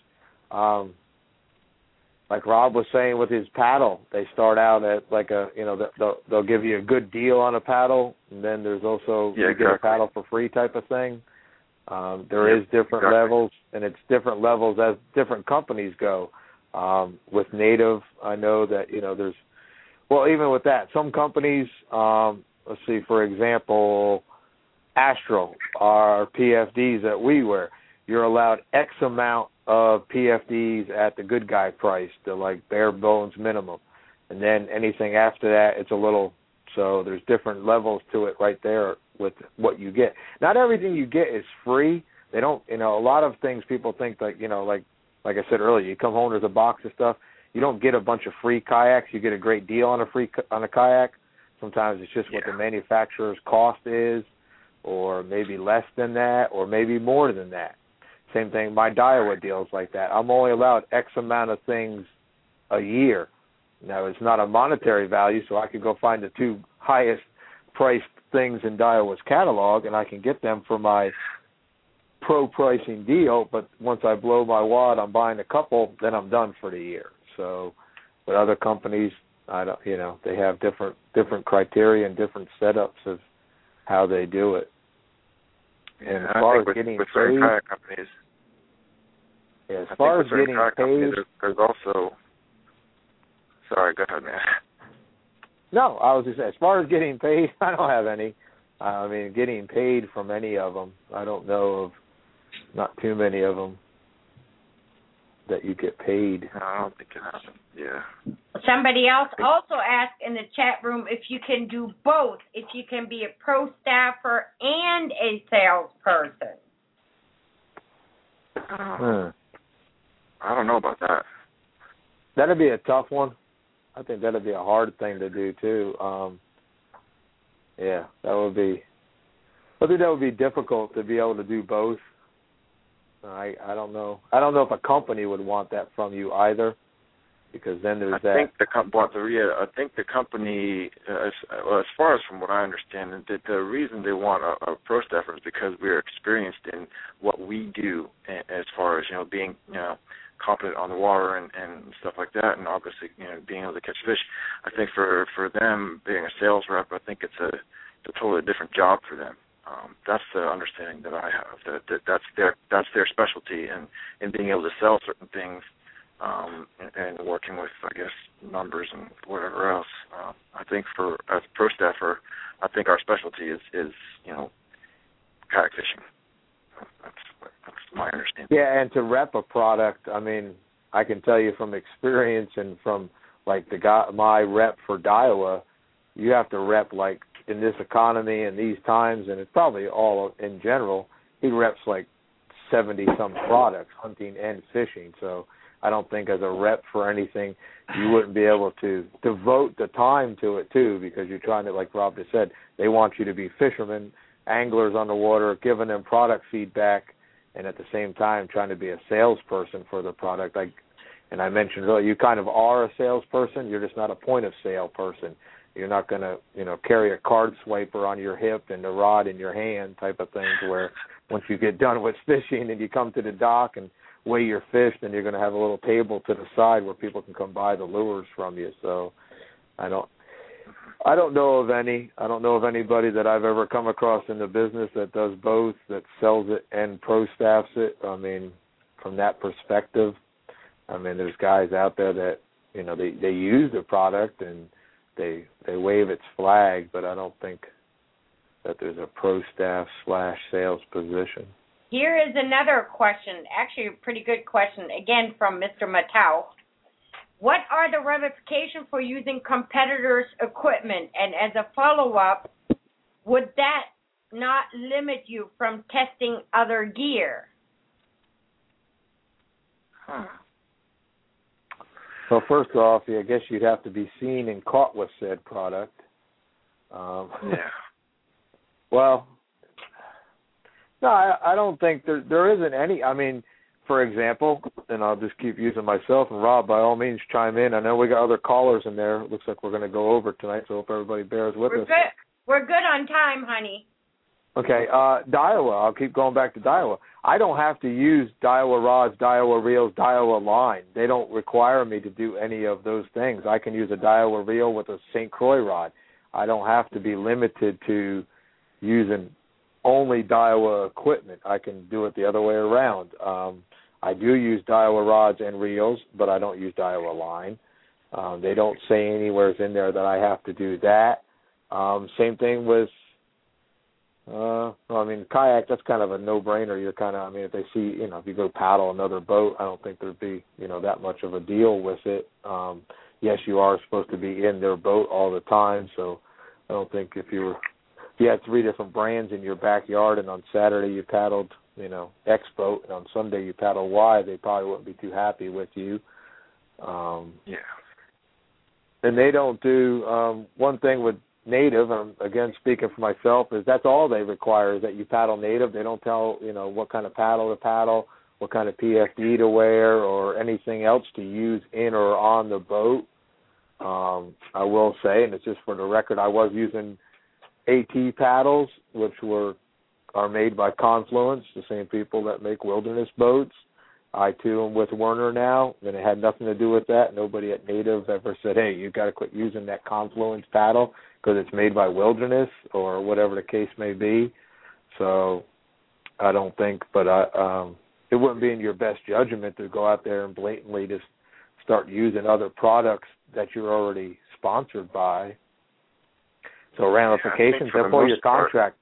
Like Rob was saying with his paddle, they start out at like they'll give you a good deal on a paddle, and then there's also you get a paddle for free type of thing. There is different levels, and it's different levels as different companies go. With Native, I know that, you know, even with that, some companies, let's see, for example, Astro, our PFDs that we wear, you're allowed X amount of PFDs at the good guy price, the like bare bones minimum. And then anything after that, it's a little, so there's different levels to it right there with what you get. Not everything you get is free. They don't, you know, a lot of things people think like, you know, like I said earlier, you come home, there's a box of stuff. You don't get a bunch of free kayaks. You get a great deal on a kayak. Sometimes it's just what the manufacturer's cost is, or maybe less than that, or maybe more than that. Same thing, my Daiwa deals like that. I'm only allowed X amount of things a year. Now, it's not a monetary value, so I could go find the 2 highest priced things in Daiwa's catalog, and I can get them for my pro pricing deal, but once I blow my wad on buying a couple, then I'm done for the year. So with other companies, I don't, you know, they have different criteria and different setups of how they do it. And as far as getting paid, kayak companies, as far as getting paid, there's also. Sorry, go ahead, man. No, I was just saying, as far as getting paid, I don't have any. I mean, getting paid from any of them, I don't know of, not too many of them that you get paid. No, I don't think it happens. Yeah. Somebody else also asked in the chat room if you can do both, if you can be a pro staffer and a salesperson. I don't know about that. That'd be a tough one. I think that'd be a hard thing to do too. Yeah, that would be. I think that would be difficult to be able to do both. I don't know. I don't know if a company would want that from you either, because then there's that. I think the company, as far as from what I understand, the reason they want a pro staffer is because we're experienced in what we do, as far as, you know, being, you know, competent on the water and stuff like that, and obviously, you know, being able to catch fish. I think for them, being a sales rep, I think it's a totally different job for them. That's the understanding that I have. That's their specialty, in being able to sell certain things, and working with, I guess, numbers and whatever else. I think as a pro staffer, I think our specialty is you know, kayak fishing. That's my understanding. Yeah, and to rep a product, I mean, I can tell you from experience and from like my rep for Daiwa, you have to rep like in this economy and these times, and it's probably all in general. He reps like 70-some products, hunting and fishing. So I don't think as a rep for anything, you wouldn't be able to devote the time to it too, because you're trying to, like Rob just said, they want you to be fishermen, anglers on the water, giving them product feedback, and at the same time trying to be a salesperson for the product. Like And I mentioned earlier, you kind of are a salesperson. You're just not a point-of-sale person. You're not going to, carry a card swiper on your hip and a rod in your hand type of thing, to where once you get done with fishing and you come to the dock and weigh your fish, then you're going to have a little table to the side where people can come buy the lures from you. So I don't know of anybody that I've ever come across in the business that does both, that sells it and pro staffs it. I mean, from that perspective, there's guys out there that, they use the product and they wave its flag, but I don't think that there's a pro staff / sales position. Here is another question, actually a pretty good question, again from Mr. Matau. What are the ramifications for using competitors' equipment? And as a follow-up, would that not limit you from testing other gear? Well, first off, I guess you'd have to be seen and caught with said product. Well, no, I don't think there isn't any. For example, and I'll just keep using myself, and Rob, by all means, chime in. I know we got other callers in there. It looks like we're going to go over tonight, so I hope everybody bears with us. We're good on time, honey. Okay, Daiwa. I'll keep going back to Daiwa. I don't have to use Daiwa rods, Daiwa reels, Daiwa line. They don't require me to do any of those things. I can use a Daiwa reel with a St. Croix rod. I don't have to be limited to using only Daiwa equipment. I can do it the other way around. I do use Daiwa rods and reels, but I don't use Daiwa line. They don't say anywhere in there that I have to do that. Same thing with, kayak, that's kind of a no-brainer. You're kind of, if they see, if you go paddle another boat, I don't think there'd be, that much of a deal with it. Yes, you are supposed to be in their boat all the time, so I don't think if you had 3 different brands in your backyard and on Saturday you paddled, X boat, and on Sunday you paddle Y, they probably wouldn't be too happy with you. And they don't do, one thing with native, again, speaking for myself, is that's all they require, is that you paddle native. They don't tell, what kind of paddle to paddle, what kind of PFD to wear, or anything else to use in or on the boat. I will say, and it's just for the record, I was using AT paddles, which are made by Confluence, the same people that make wilderness boats. I too am with Werner now, and it had nothing to do with that. Nobody at Native ever said, hey, you've got to quit using that Confluence paddle because it's made by Wilderness or whatever the case may be. So I don't think, but it wouldn't be in your best judgment to go out there and blatantly just start using other products that you're already sponsored by. So ramifications, therefore your contract.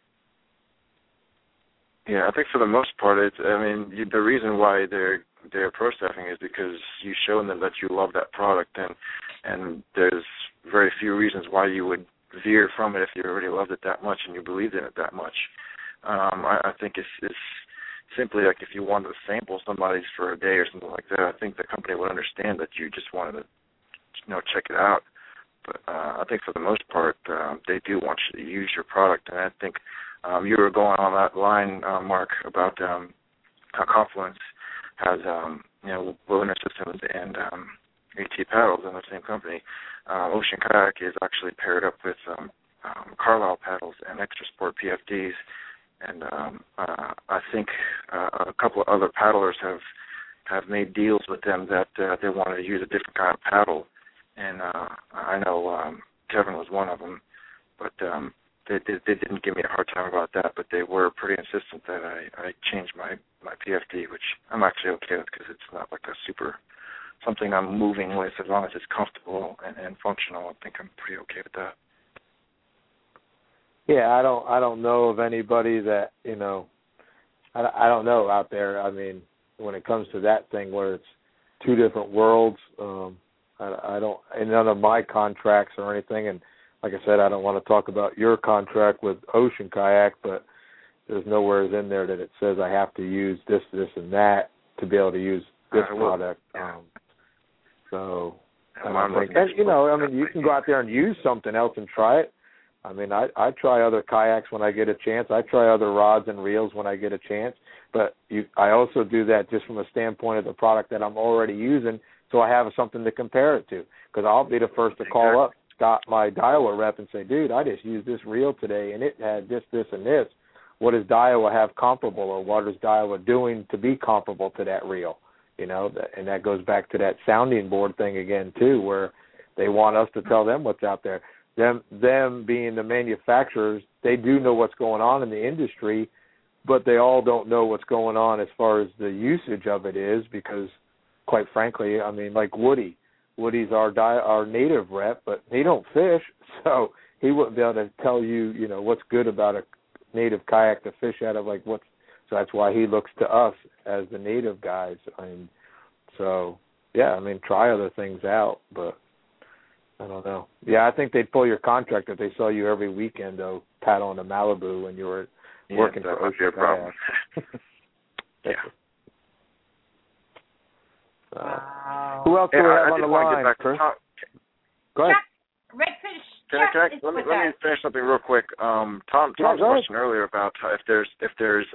I think for the most part, the reason why they're pro staffing is because you've shown them that you love that product, and there's very few reasons why you would veer from it if you already loved it that much and you believed in it that much. I think it's simply like if you wanted to sample somebody's for a day or something like that, I think the company would understand that you just wanted to, check it out. But I think for the most part, they do want you to use your product, and I think you were going on that line, Mark, about how Confluence has, wilderness systems and AT paddles in the same company. Ocean Kayak is actually paired up with Carlisle paddles and Extra Sport PFDs, and I think a couple of other paddlers have made deals with them that they wanted to use a different kind of paddle, and I know Kevin was one of them, but they didn't give me a hard time about that, but they were pretty insistent that I change my PFD, which I'm actually okay with because it's not like a super something I'm moving with. As long as it's comfortable and functional, I think I'm pretty okay with that. Yeah, I don't know of anybody that, I don't know out there. When it comes to that thing where it's two different worlds, I don't, in none of my contracts or anything, and like I said, I don't want to talk about your contract with Ocean Kayak, but there's nowhere in there that it says I have to use this, and that to be able to use this product. So, I don't think, and, you can go out there and use something else and try it. I mean, I try other kayaks when I get a chance. I try other rods and reels when I get a chance. But I also do that just from a standpoint of the product that I'm already using, so I have something to compare it to. Because I'll be the first to call up Scott, my Daiwa rep, and say, dude, I just used this reel today, and it had this, and this. What does Daiwa have comparable, or what is Daiwa doing to be comparable to that reel? You know, and that goes back to that sounding board thing again, too, where they want us to tell them what's out there. Them being the manufacturers, they do know what's going on in the industry, but they all don't know what's going on as far as the usage of it is because, quite frankly, I mean, like Woody's our native rep, but he don't fish, so he wouldn't be able to tell you, you know, what's good about a native kayak to fish out of, like so that's why he looks to us as the native guys. I mean, so, yeah, I mean, try other things out, but I don't know. Yeah, I think they'd pull your contract if they saw you every weekend, though, paddling a Malibu when you were working for Ocean your problem. Yeah. Wow. Who else do we have on the line, Chris? Go ahead. Redfish. Can I let me finish something real quick. Tom's question earlier about if there's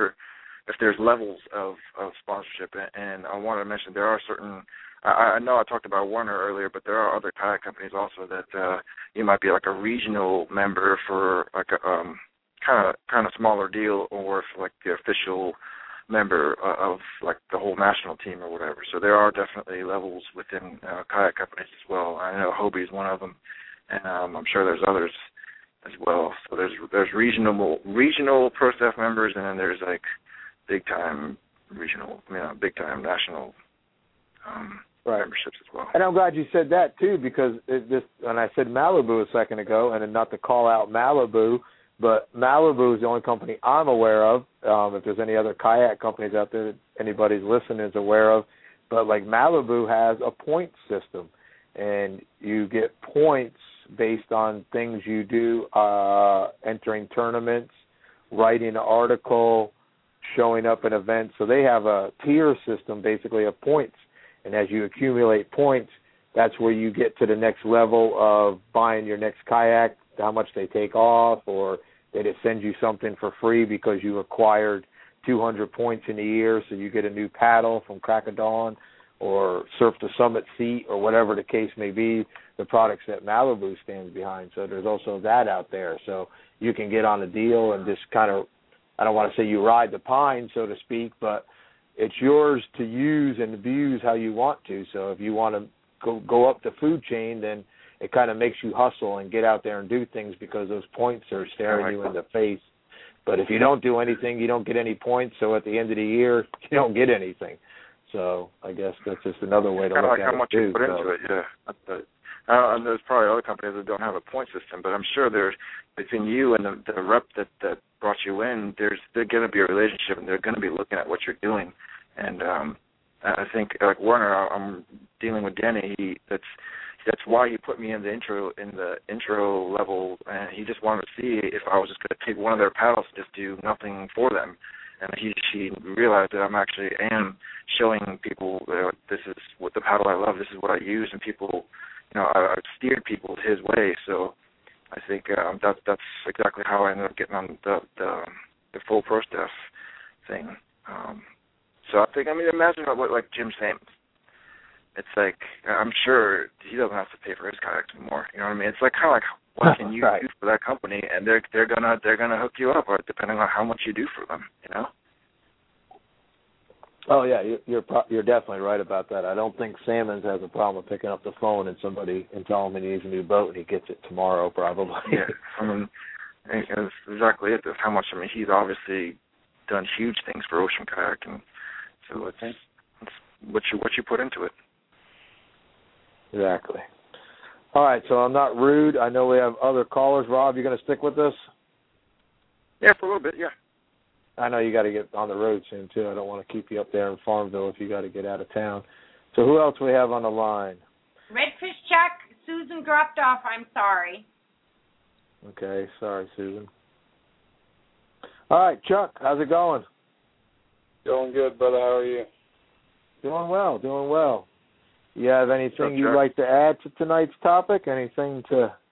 levels of sponsorship, and I wanted to mention there are certain. I know I talked about Warner earlier, but there are other kayak companies also that you might be like a regional member for like a kind of smaller deal, or if like the official member of like the whole national team or whatever. So there are definitely levels within kayak companies as well. I know Hobie is one of them. And I'm sure there's others as well. So there's regional pro staff members, and then there's like big time national memberships as well. And I'm glad you said that too, because and I said Malibu a second ago, and then not to call out Malibu, but Malibu is the only company I'm aware of. If there's any other kayak companies out there that anybody's listening is aware of, but like Malibu has a point system, and you get points based on things you do, entering tournaments, writing an article, showing up at events. So they have a tier system basically of points. And as you accumulate points, that's where you get to the next level of buying your next kayak, how much they take off, or they just send you something for free because you acquired 200 points in a year, so you get a new paddle from Crack of Dawn, or Surf the Summit seat, or whatever the case may be, the products that Malibu stands behind. So there's also that out there. So you can get on a deal and just kind of, I don't want to say you ride the pine, so to speak, but it's yours to use and abuse how you want to. So if you want to go up the food chain, then it kind of makes you hustle and get out there and do things because those points are staring you in the face. But if you don't do anything, you don't get any points. So at the end of the year, you don't get anything. So I guess that's just another way to look at it. How much you put into it, yeah. And there's probably other companies that don't have a point system, but I'm sure there's between you and the rep that brought you in, there's going to be a relationship, and they're going to be looking at what you're doing. And I think like Warner, I'm dealing with Denny. That's why he put me in the intro level, and he just wanted to see if I was just going to take one of their paddles and just do nothing for them. And she realized that I am showing people this is what the paddle I love, this is what I use, and people, I've steered people his way. So I think that's exactly how I ended up getting on the full pro staff thing. So I think, imagine what like Jim Sammons. It's like, I'm sure he doesn't have to pay for his kayaks anymore. You know what I mean? It's like kind of like, what can you do for that company? And they're gonna hook you up, depending on how much you do for them. Oh yeah, you're definitely right about that. I don't think Sammons has a problem with picking up the phone and tell him he needs a new boat, and he gets it tomorrow probably. Yeah, that's exactly it. That's how much. He's obviously done huge things for Ocean Kayak, and so it's what you put into it. Exactly. All right, so I'm not rude. I know we have other callers. Rob, you going to stick with us? Yeah, for a little bit, yeah. I know you got to get on the road soon, too. I don't want to keep you up there in Farmville if you got to get out of town. So who else we have on the line? Redfish Chuck. Susan dropped off. I'm sorry. Okay, sorry, Susan. All right, Chuck, how's it going? Going good, brother. How are you? Doing well. You have anything you'd like to add to tonight's topic? Anything to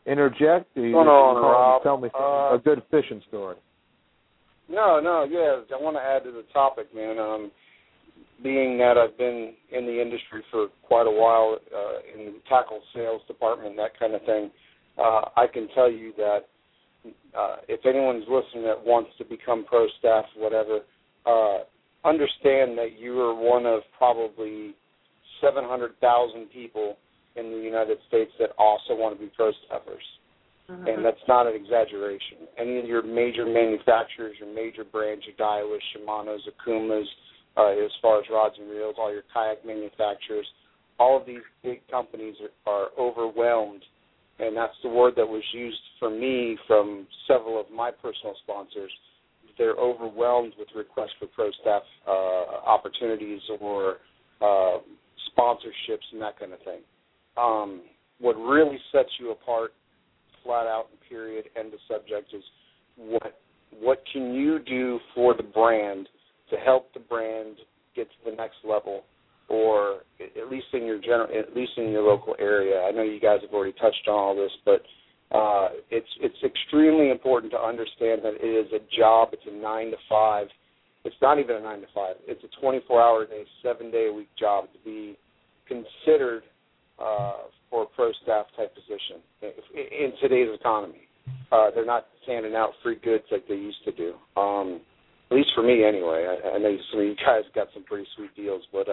interject? What's going on, Rob? Tell me a good fishing story. No, yeah. I want to add to the topic, man. Being that I've been in the industry for quite a while in the tackle sales department, that kind of thing, I can tell you that if anyone's listening that wants to become pro staff, whatever, understand that you are one of probably 700,000 people in the United States that also want to be pro staffers. Mm-hmm. And that's not an exaggeration. Any of your major manufacturers, your major brands, your Daiwas, Shimano's, Akumas, as far as rods and reels, all your kayak manufacturers, all of these big companies are overwhelmed, and that's the word that was used for me from several of my personal sponsors. They're overwhelmed with requests for pro staff opportunities or sponsorships and that kind of thing. What really sets you apart, flat out, period, end of subject, is what can you do for the brand to help the brand get to the next level, or at least in your local area. I know you guys have already touched on all this, but it's extremely important to understand that it is a job. It's a 9 to 5. It's not even a 9 to 5. It's a 24-hour day, 7-day-a-week job to be considered for a pro staff type position in today's economy. They're not handing out free goods like they used to do. At least for me, anyway. I know some of you guys got some pretty sweet deals, but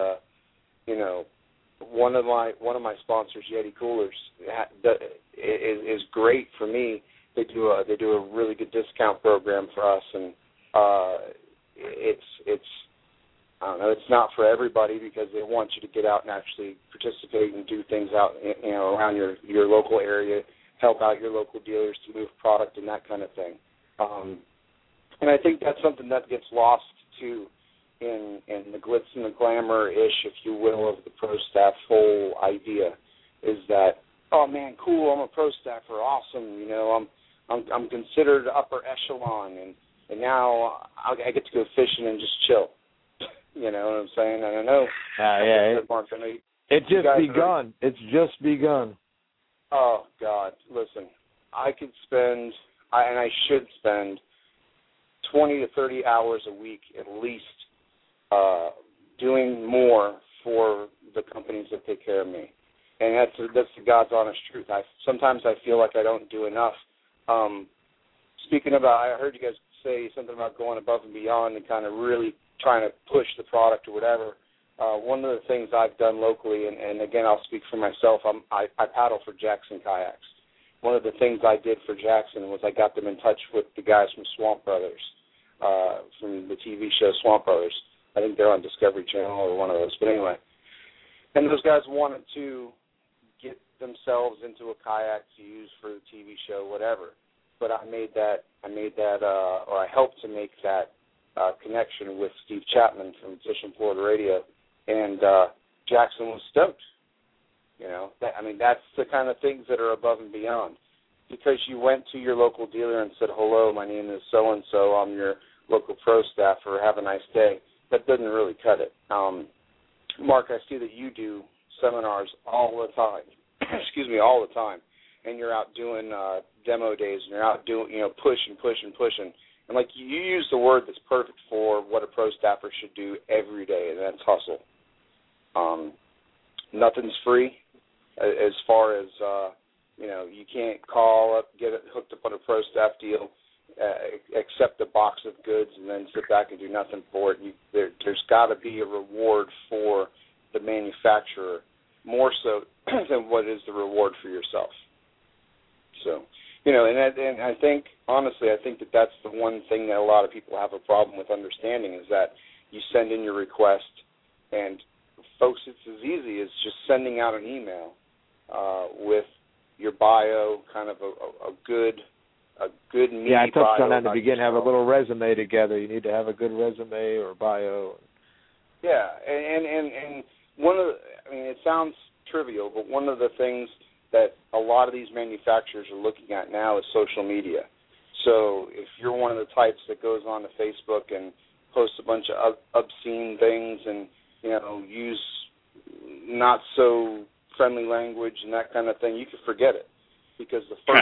one of my sponsors, Yeti Coolers, is great for me. They do a really good discount program for us, and it's I don't know. It's not for everybody because they want you to get out and actually participate and do things out around your local area, help out your local dealers to move product and that kind of thing. And I think that's something that gets lost, too, in the glitz and the glamour-ish, if you will, of the pro staff whole idea, is that, oh, man, cool, I'm a pro staffer, awesome, I'm considered upper echelon, and now I get to go fishing and just chill. You know what I'm saying? I don't know. Mark, I know it's just begun. It's just begun. Oh, God, listen, I could spend, and I should spend, 20 to 30 hours a week at least doing more for the companies that take care of me. And that's the God's honest truth. Sometimes I feel like I don't do enough. Speaking about, I heard you guys say something about going above and beyond and kind of really trying to push the product or whatever. One of the things I've done locally, and again, I'll speak for myself, I paddle for Jackson Kayaks. One of the things I did for Jackson was I got them in touch with the guys from Swamp Brothers, from the TV show Swamp Brothers. I think they're on Discovery Channel or one of those. But anyway, and those guys wanted to get themselves into a kayak to use for the TV show, whatever. But I helped to make that connection with Steve Chapman from Fishing Florida Radio, and Jackson was stoked. That's the kind of things that are above and beyond. Because you went to your local dealer and said, hello, my name is so-and-so, I'm your local pro staffer, have a nice day, that doesn't really cut it. Mark, I see that you do seminars all the time, all the time, and you're out doing demo days, and you're out doing, pushing. And like you use the word that's perfect for what a pro staffer should do every day, and that's hustle. Nothing's free as far as, you can't call up, get it hooked up on a pro staff deal, accept a box of goods, and then sit back and do nothing for it. There's got to be a reward for the manufacturer, more so than what is the reward for yourself. So, and I think, honestly, that that's the one thing that a lot of people have a problem with understanding is that you send in your request, and folks, it's as easy as just sending out an email with your bio, kind of a good meaty bio. Yeah, I touched on that in the beginning. Have a little resume together. You need to have a good resume or bio. Yeah, and one of it sounds trivial, but one of the things that a lot of these manufacturers are looking at now is social media. So if you're one of the types that goes on to Facebook and posts a bunch of obscene things and use not so friendly language and that kind of thing, you can forget it, because the first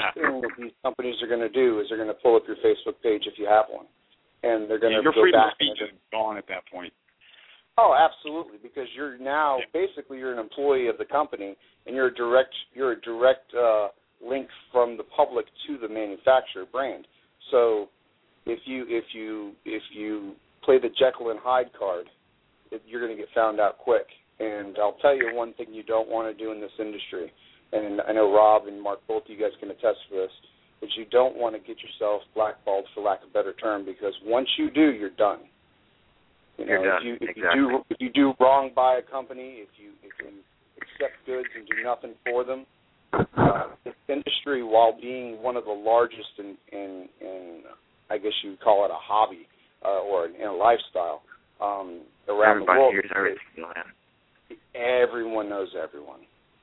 thing that these companies are going to do is they're going to pull up your Facebook page if you have one, and they're going to your go freedom back. of speech is gone at that point. Oh, absolutely, because you're now basically you're an employee of the company, and you're a direct link from the public to the manufacturer brand. So if you play the Jekyll and Hyde card, you're going to get found out quick. And I'll tell you one thing you don't want to do in this industry, and I know Rob and Mark, both of you guys can attest to this, is you don't want to get yourself blackballed, for lack of a better term, because once you do, you're done. You're done. If you do wrong by a company, if you accept goods and do nothing for them, this industry, while being one of the largest in I guess you would call it a hobby or in a lifestyle around Everybody the world, hears everything. everyone knows everyone.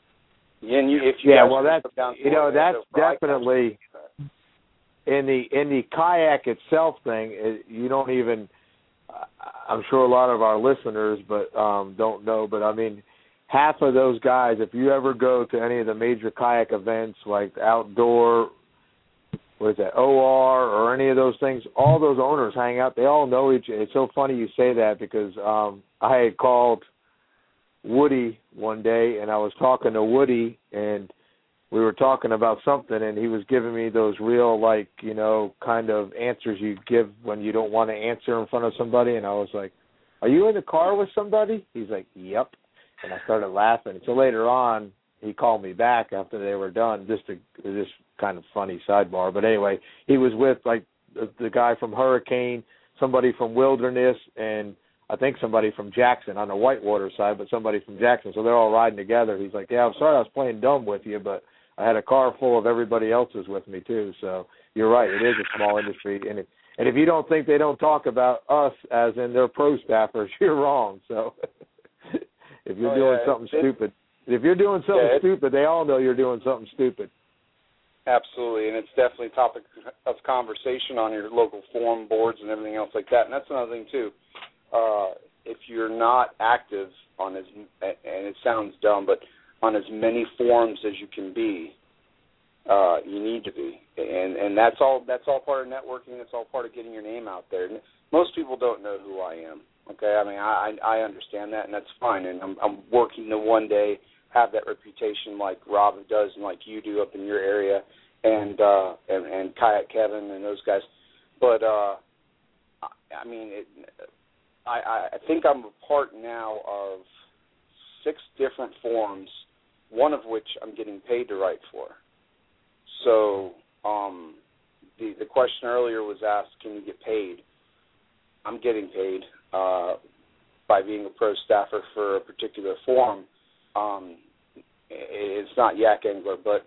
That's definitely in the kayak itself thing. You don't even. I'm sure a lot of our listeners, but don't know. But I mean, half of those guys, if you ever go to any of the major kayak events like outdoor, what is that, OR or any of those things, all those owners hang out. They all know each other. It's so funny you say that because I had called Woody one day, and I was talking to Woody, and we were talking about something, and he was giving me those real, kind of answers you give when you don't want to answer in front of somebody, and I was like, are you in the car with somebody? He's like, yep. And I started laughing. So later on, he called me back after they were done, just kind of funny sidebar. But anyway, he was with, the guy from Hurricane, somebody from Wilderness, and I think somebody from Jackson on the whitewater side, but somebody from Jackson. So they're all riding together. He's like, yeah, I'm sorry I was playing dumb with you, but I had a car full of everybody else's with me too. So you're right. It is a small industry. And if you don't think they don't talk about us as in their pro staffers, you're wrong. So if you're doing something stupid, stupid, they all know you're doing something stupid. Absolutely, and it's definitely a topic of conversation on your local forum boards and everything else like that. And that's another thing too. If you're not active on and it sounds dumb, but on as many forums as you can be, you need to be, and that's all part of networking. That's all part of getting your name out there. And most people don't know who I am. Okay, I mean I understand that, and that's fine. And I'm working to one day have that reputation like Rob does and like you do up in your area, and Kayak Kevin and those guys. But I mean, I think I'm a part now of 6 different forums, one of which I'm getting paid to write for. So the question earlier was asked, can you get paid? I'm getting paid by being a pro staffer for a particular forum. It's not Yak Angler, but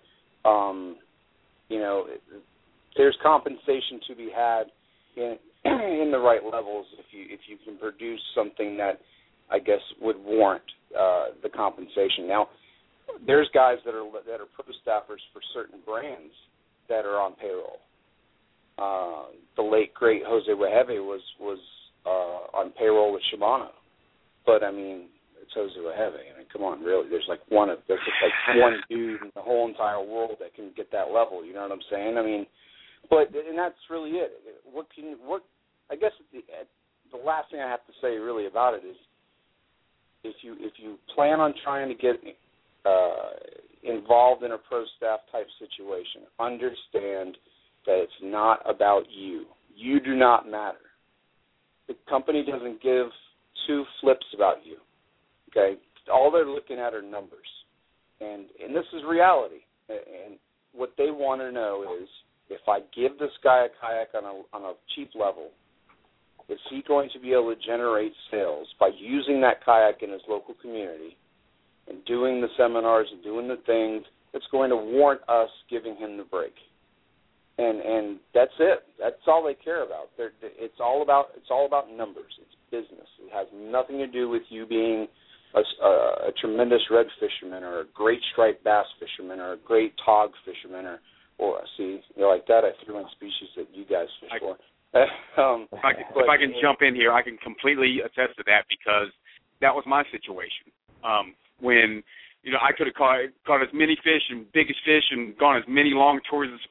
there's compensation to be had in the right levels if you can produce something that I guess would warrant the compensation. Now, there's guys that are pro staffers for certain brands that are on payroll. The late great Jose Weheve was on payroll with Shimano, but I mean it's Jose Weheve. I mean, come on, really? There's like one dude in the whole entire world that can get that level. You know what I'm saying? I mean, and that's really it. I guess the last thing I have to say really about it is if you plan on trying to get involved in a pro staff type situation, understand that it's not about you. You do not matter. The company doesn't give 2 flips about you. Okay? All they're looking at are numbers. And this is reality. And what they want to know is, if I give this guy a kayak on a cheap level, is he going to be able to generate sales by using that kayak in his local community and doing the seminars and doing the things that's going to warrant us giving him the break? And that's it. That's all they care about. It's all about numbers. It's business. It has nothing to do with you being a tremendous red fisherman or a great striped bass fisherman or a great tog fisherman or see, like that, I threw in species that you guys fish for. If I can jump in here, I can completely attest to that because that was my situation. When I could have caught as many fish and biggest fish and gone as many long tours as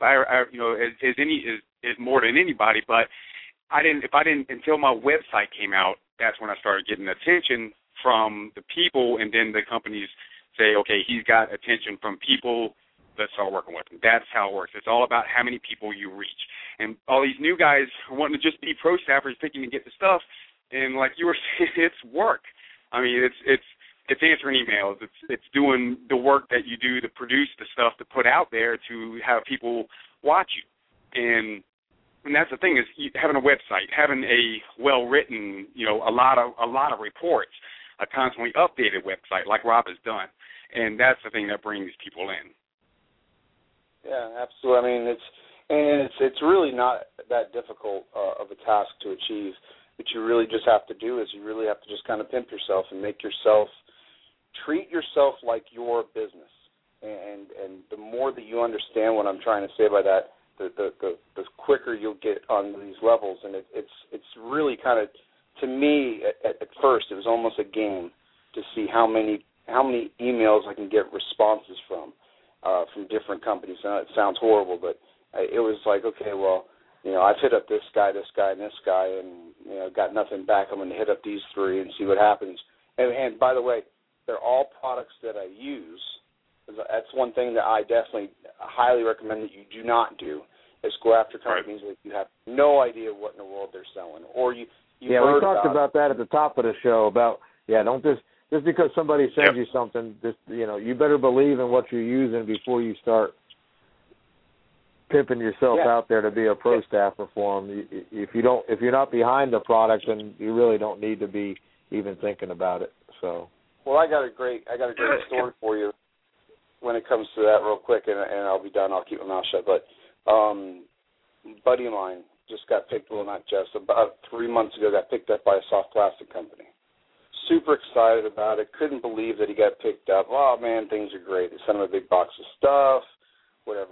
more than anybody. But until my website came out, that's when I started getting attention from the people, and then the companies say, okay, he's got attention from people. Let's start working with him. That's how it works. It's all about how many people you reach. And all these new guys wanting to just be pro staffers, thinking to get the stuff, and like you were saying, it's work. I mean, it's answering emails. It's doing the work that you do to produce the stuff to put out there to have people watch you. And that's the thing, is having a website, having a well-written, a lot of reports, a constantly updated website like Rob has done. And that's the thing that brings people in. Yeah, absolutely. I mean, it's really not that difficult of a task to achieve. What you really just have to do is you really have to just kind of pimp yourself and treat yourself like your business. And the more that you understand what I'm trying to say by that, the quicker you'll get on these levels. And it's really kind of, to me, at first, it was almost a game to see how many emails I can get responses from different companies. I know it sounds horrible, but it was like, okay, well, I've hit up this guy, and this guy, and got nothing back. I'm going to hit up these three and see what happens. And by the way, they're all products that I use. That's one thing that I definitely highly recommend that you do not do, is go after companies that you have no idea what in the world they're selling, or you. Yeah, we talked about that at the top of the show. Don't just because somebody sends you something, you better believe in what you're using before you start pimping yourself out there to be a pro staffer for them. If you're not behind the product, then you really don't need to be even thinking about it. So. Well, I got a great story for you when it comes to that, real quick, and I'll be done. I'll keep my mouth shut. But a buddy of mine just got picked. Well, not just, about 3 months ago, got picked up by a soft plastic company. Super excited about it. Couldn't believe that he got picked up. Oh man, things are great. They sent him a big box of stuff. Whatever.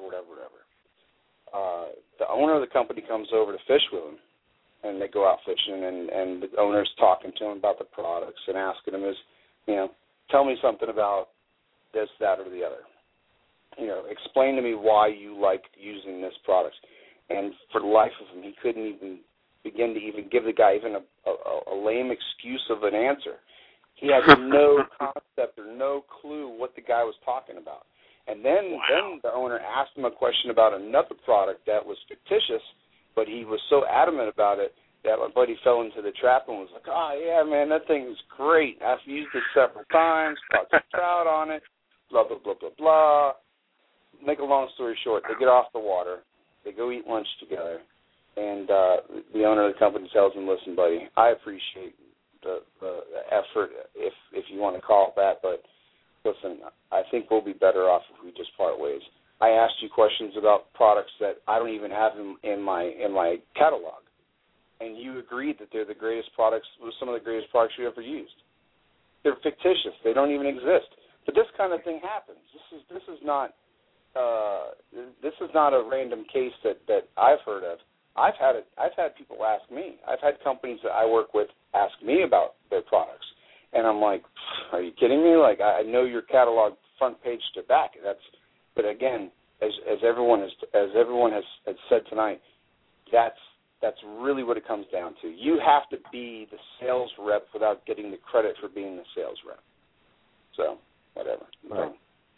The owner of the company comes over to fish with him, and they go out fishing, and the owner's talking to him about the products and asking him, tell me something about this, that, or the other. Explain to me why you like using this product. And for the life of him, he couldn't even begin to even give the guy even a lame excuse of an answer. He had no concept or no clue what the guy was talking about. And then the owner asked him a question about another product that was fictitious, but he was so adamant about it that my buddy fell into the trap and was like, oh, yeah, man, that thing is great. I've used it several times, caught some trout on it, blah, blah, blah, blah, blah. Make a long story short, they get off the water. They go eat lunch together. And the owner of the company tells him, listen, buddy, I appreciate the effort, if you want to call it that, but listen, I think we'll be better off if we just part ways. I asked you questions about products that I don't even have in my catalog, and you agreed that they're the greatest products, some of the greatest products you ever used. They're fictitious. They don't even exist. But this kind of thing happens. This is not a random case that I've heard of. I've had people ask me. I've had companies that I work with ask me about their products, and I'm like, are you kidding me? Like, I know your catalog front page to back. But again, as everyone has said tonight, that's really what it comes down to. You have to be the sales rep without getting the credit for being the sales rep. So, whatever. Right.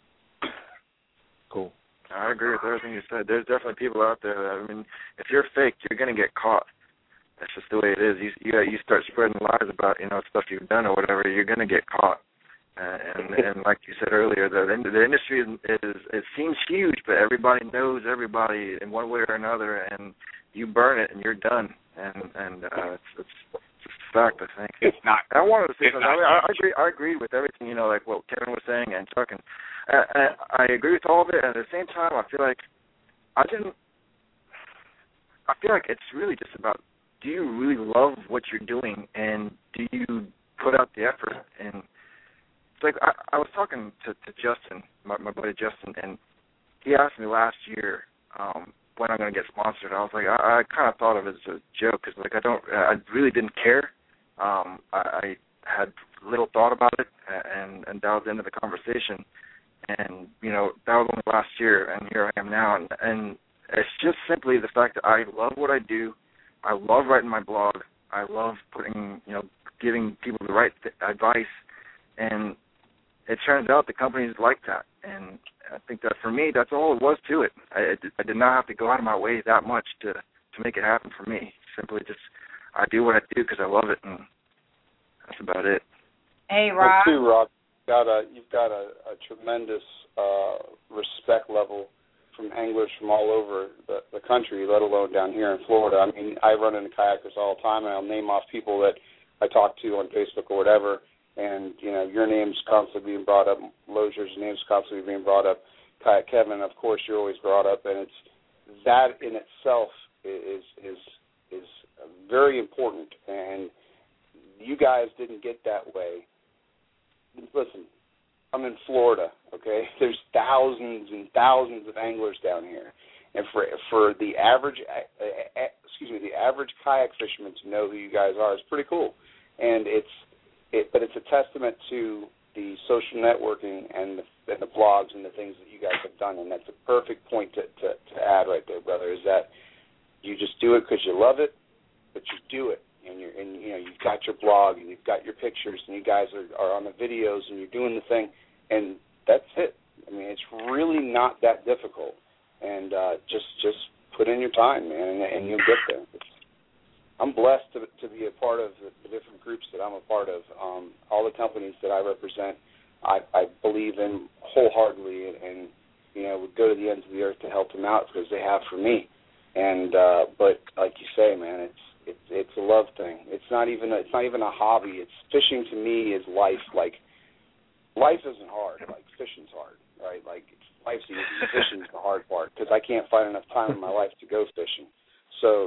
Cool. I agree with everything you said. There's definitely people out there that, if you're fake, you're going to get caught. That's just the way it is. You start spreading lies about, stuff you've done or whatever, you're going to get caught. And like you said earlier, the industry it seems huge, but everybody knows everybody in one way or another, and you burn it and you're done. And it's just a fact, I think. It's not. I wanted to say something. I agree with everything, like what Kevin was saying and Chuck, and I agree with all of it. And at the same time, I feel like it's really just about, do you really love what you're doing, and do you put out the effort? And it's like I was talking to Justin, my buddy Justin, and he asked me last year when I'm going to get sponsored. I was like, I kind of thought of it as a joke because I really didn't care. I had little thought about it and delved into the conversation. And, that was only last year, and here I am now. And it's just simply the fact that I love what I do. I love writing my blog. I love giving people the right advice. And it turns out the companies like that. And I think that for me, that's all it was to it. I did not have to go out of my way that much to make it happen for me. Simply just, I do what I do because I love it, and that's about it. Hey, Rob. Well, too, Rob, you've got a tremendous respect level from anglers from all over the country, let alone down here in Florida. I mean, I run into kayakers all the time, and I'll name off people that I talk to on Facebook or whatever, and, your name's constantly being brought up, Lozier's name's constantly being brought up, Kayak Kevin, of course, you're always brought up, and it's that in itself is very important, and you guys didn't get that way. Listen, I'm in Florida, okay? There's thousands and thousands of anglers down here, and for the average kayak fisherman to know who you guys are is pretty cool, and but it's a testament to the social networking and the blogs and the things that you guys have done, and that's a perfect point to add right there, brother. Is that you just do it because you love it, but you do it. And you've got your blog and you've got your pictures and you guys are on the videos and you're doing the thing, and that's it. I mean, it's really not that difficult, and just put in your time, man, and you'll get there. I'm blessed to be a part of the different groups that I'm a part of. All the companies that I represent, I believe in wholeheartedly, and would go to the ends of the earth to help them out because they have for me. And but like you say, man, it's a love thing. It's not even a hobby. It's fishing to me is life. Like life isn't hard. Like fishing's hard, right? Like life's easy. Fishing's the hard part because I can't find enough time in my life to go fishing. So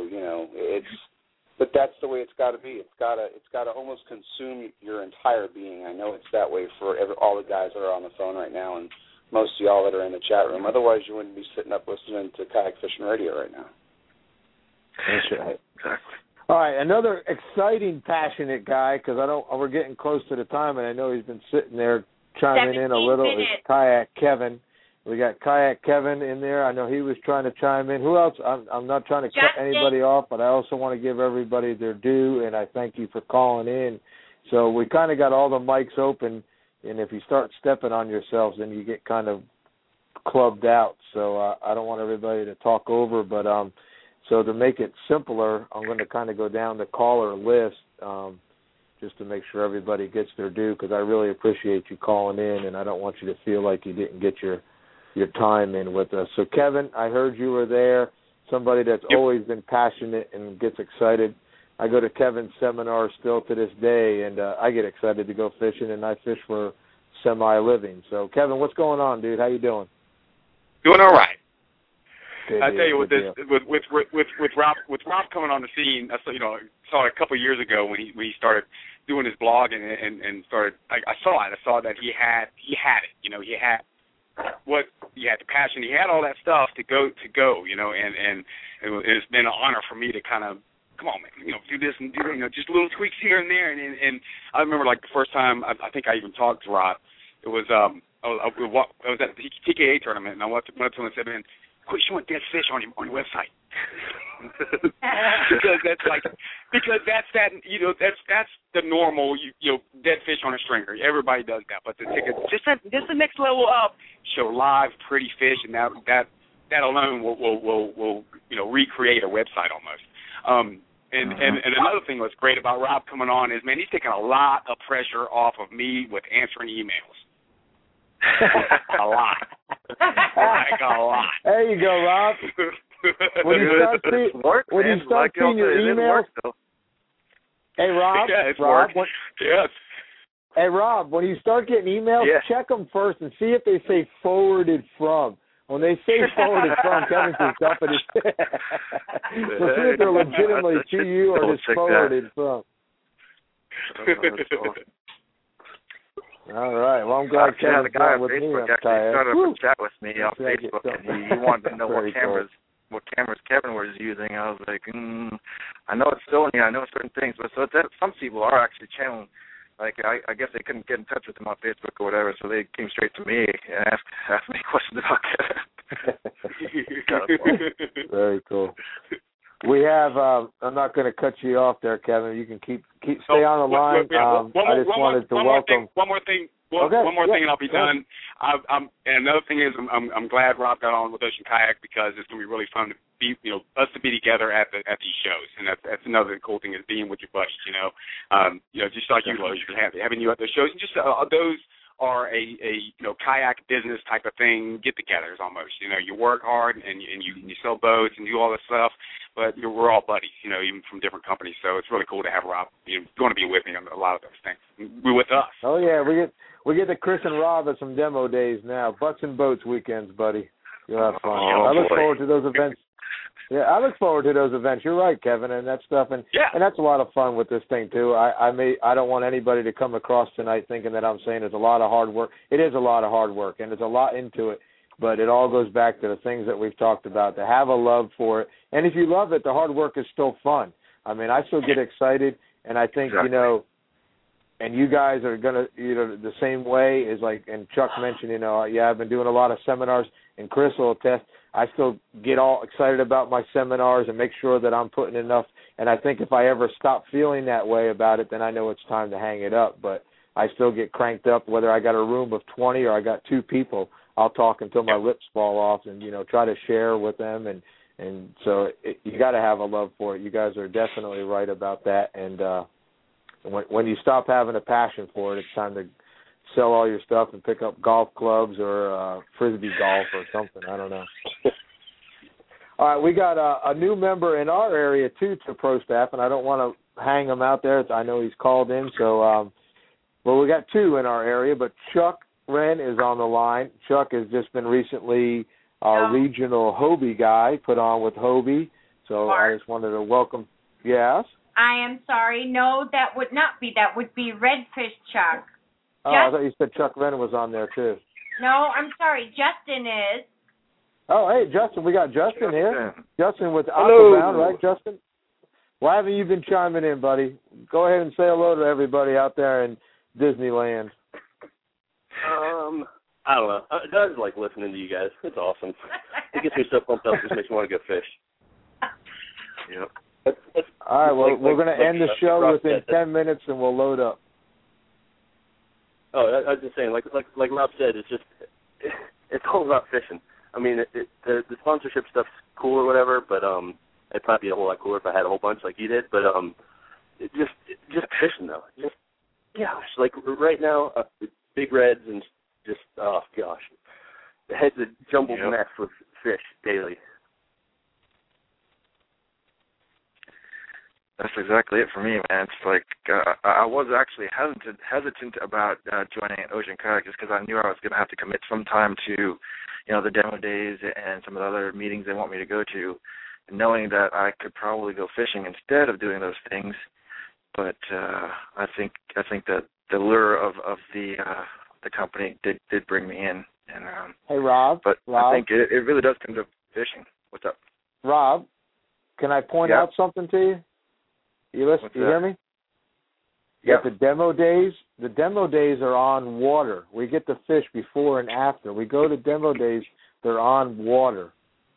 but that's the way it's got to be. It's got to almost consume your entire being. I know it's that way for all the guys that are on the phone right now, and most of y'all that are in the chat room. Otherwise, you wouldn't be sitting up listening to Kayak Fishing Radio right now. That's right. Exactly. All right, another exciting, passionate guy, because we're getting close to the time, and I know he's been sitting there chiming in a little. Is Kayak Kevin. We got Kayak Kevin in there. I know he was trying to chime in. Who else? I'm not trying to cut anybody off, but I also want to give everybody their due, and I thank you for calling in. So we kind of got all the mics open, and if you start stepping on yourselves, then you get kind of clubbed out. So I don't want everybody to talk over, but so to make it simpler, I'm going to kind of go down the caller list just to make sure everybody gets their due, because I really appreciate you calling in, and I don't want you to feel like you didn't get your time in with us. So, Kevin, I heard you were there, somebody that's always been passionate and gets excited. I go to Kevin's seminars still to this day, and I get excited to go fishing, and I fish for semi-living. So, Kevin, what's going on, dude? How you doing? Doing all right. I tell you, with Rob coming on the scene, I saw it a couple of years ago when he started doing his blog and started. I saw it. I saw that he had it. He had the passion. He had all that stuff to go. And it's been an honor for me to kind of come on, man, do this and do just little tweaks here and there. And I remember like the first time I think I even talked to Rob. It was I was at the TKA tournament, and I went up to him and said, man, quit showing dead fish on your website. because that's the normal dead fish on a stringer. Everybody does that, but to take it just the next level up, show live pretty fish, and that alone will recreate a website almost. And another thing that's great about Rob coming on is, man, he's taking a lot of pressure off of me with answering emails. A lot. Like a lot. There you go, Rob. When you start seeing your emails, hey, Rob. Yeah, it's Rob. Yes. Hey, Rob, when you start getting emails, check them first and see if they say forwarded from. When they say forwarded from, Kevin says dumping it. So see if they're legitimately to you or just forwarded from. All right. Well, I'm glad Kevin's the guy on with Facebook me. actually started up a chat with me on Facebook, and he wanted to know what cameras Kevin was using. I was like, I know it's still, I know certain things, but some people are actually channeling like I guess they couldn't get in touch with him on Facebook or whatever, so they came straight to me and asked me questions about Kevin. Very cool. We have. I'm not going to cut you off there, Kevin. You can stay on the line. I just wanted to welcome. One more thing, and I'll be done. And another thing is, I'm glad Rob got on with Ocean Kayak because it's going to be really fun to be, us to be together at these shows, and that's another cool thing is being with your buddies. Just like you, Lowe's, having you at the shows, and just those are a kayak business type of thing, get-togethers almost. You work hard and you sell boats and do all this stuff, but we're all buddies, even from different companies. So it's really cool to have Rob going to be with me on a lot of those things. We're with us. Oh yeah, we get to Chris and Rob at some demo days now. Butts and Boats weekends, buddy. You'll have fun. I look forward to those events. Yeah, I look forward to those events. You're right, Kevin, and that stuff, and that's a lot of fun with this thing too. I don't want anybody to come across tonight thinking that I'm saying it's a lot of hard work. It is a lot of hard work, and there's a lot into it. But it all goes back to the things that we've talked about. To have a love for it, and if you love it, the hard work is still fun. I mean, I still get excited, and I think and you guys are gonna the same way as and Chuck mentioned. I've been doing a lot of seminars, and Chris will attest. I still get all excited about my seminars and make sure that I'm putting enough. And I think if I ever stop feeling that way about it, then I know it's time to hang it up. But I still get cranked up, whether I got a room of 20 or I got 2 people. I'll talk until my lips fall off and, try to share with them. And so you got to have a love for it. You guys are definitely right about that. And when you stop having a passion for it, it's time to sell all your stuff and pick up golf clubs or frisbee golf or something. I don't know. All right, we got a new member in our area, too, to Pro Staff, and I don't want to hang him out there. I know he's called in. So, we got 2 in our area, but Chuck Wren is on the line. Chuck has just been recently our regional Hobie guy put on with Hobie. So Mark. I just wanted to welcome. Yes? I am sorry. No, that would not be. That would be Redfish Chuck. Oh, I thought you said Chuck Wren was on there, too. No, I'm sorry. Justin is. Oh, hey, Justin. We got Justin here. Justin with Aquabound, right, Justin? Why haven't you been chiming in, buddy? Go ahead and say hello to everybody out there in Disneyland. I don't know. I just like listening to you guys. It's awesome. It gets me so pumped up. It just makes me want to go fish. Yep. All right, well, we're going to end the show within 10 minutes, and we'll load up. Oh, I was just saying, like Rob said, it's all about fishing. I mean, the sponsorship stuff's cool or whatever, but it'd probably be a whole lot cooler if I had a whole bunch like you did. But just fishing though, like right now, big reds and just oh gosh, the head's a jumbled mess with fish daily. That's exactly it for me, man. It's like I was actually hesitant about joining Ocean Kayak just because I knew I was going to have to commit some time to, the demo days and some of the other meetings they want me to go to, knowing that I could probably go fishing instead of doing those things. But I think that the lure of the company did bring me in. And hey, Rob. But Rob, I think it really does come to fishing. What's up, Rob? Can I point out something to you? You listen? You hear me? Yeah. The demo days. The demo days are on water. We get to fish before and after. We go to demo days. They're on water.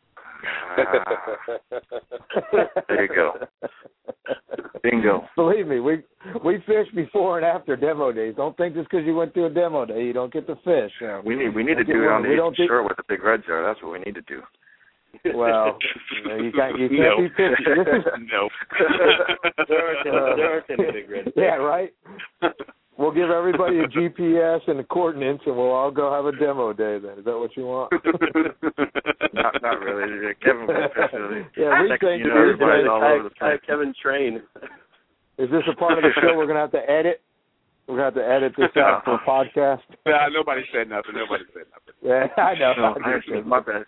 There you go. Bingo. Believe me, we fish before and after demo days. Don't think just because you went to a demo day you don't get to fish. Yeah, we need to do it on the Eastern Shore where the big reds are. That's what we need to do. Well, you can't be picky. Nope. There are 10 big reds. Yeah, right? We'll give everybody a GPS and the coordinates, and we'll all go have a demo day then. Is that what you want? Not really. Kevin will yeah, we think everybody's all over the place. Kevin Train. Is this a part of the show we're going to have to edit? We're going to have to edit this out for a podcast? Nobody said nothing. Yeah, I know. No, my bad.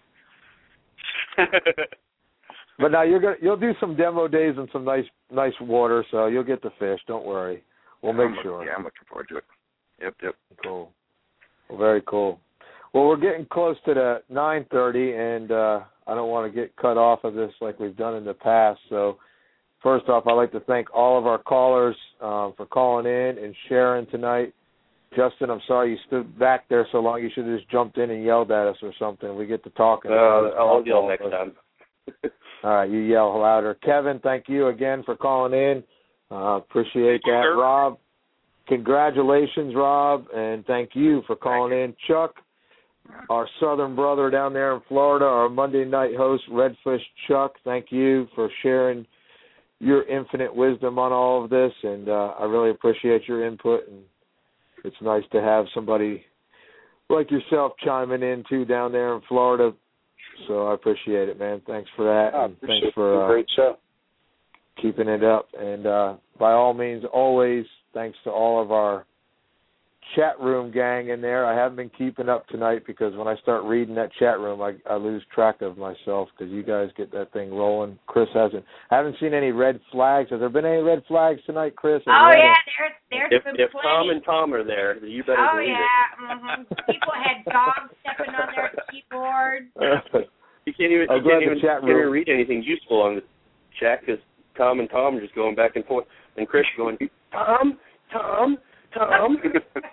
But now you'll do some demo days and some nice water, so you'll get to fish. Don't worry. We'll make sure. Yeah, I'm looking forward to it. Yep. Cool. Well, very cool. Well, we're getting close to the 9:30, and I don't want to get cut off of this like we've done in the past. So first off, I'd like to thank all of our callers for calling in and sharing tonight. Justin, I'm sorry you stood back there so long. You should have just jumped in and yelled at us or something. We get to talking. I'll yell next time. All right, you yell louder. Kevin, thank you again for calling in. Appreciate that. Sir. Rob, congratulations, Rob, and thank you for calling in. Chuck, our southern brother down there in Florida, our Monday night host, Redfish Chuck, thank you for sharing your infinite wisdom on all of this, and I really appreciate your input, and it's nice to have somebody like yourself chiming in, too, down there in Florida. So I appreciate it, man. Thanks for that. I and appreciate thanks for great show. Keeping it up. And by all means, always, thanks to all of our chat room gang in there. I haven't been keeping up tonight because when I start reading that chat room, I lose track of myself because you guys get that thing rolling. Chris hasn't. I haven't seen any red flags. Has there been any red flags tonight, Chris? Oh, yeah, there's been If plenty. Tom and Tom are there, you better believe it. Mm-hmm. People had dogs stepping on their keyboard. You can't even read anything useful on the chat because Tom and Tom are just going back and forth, and Chris going, Tom. I was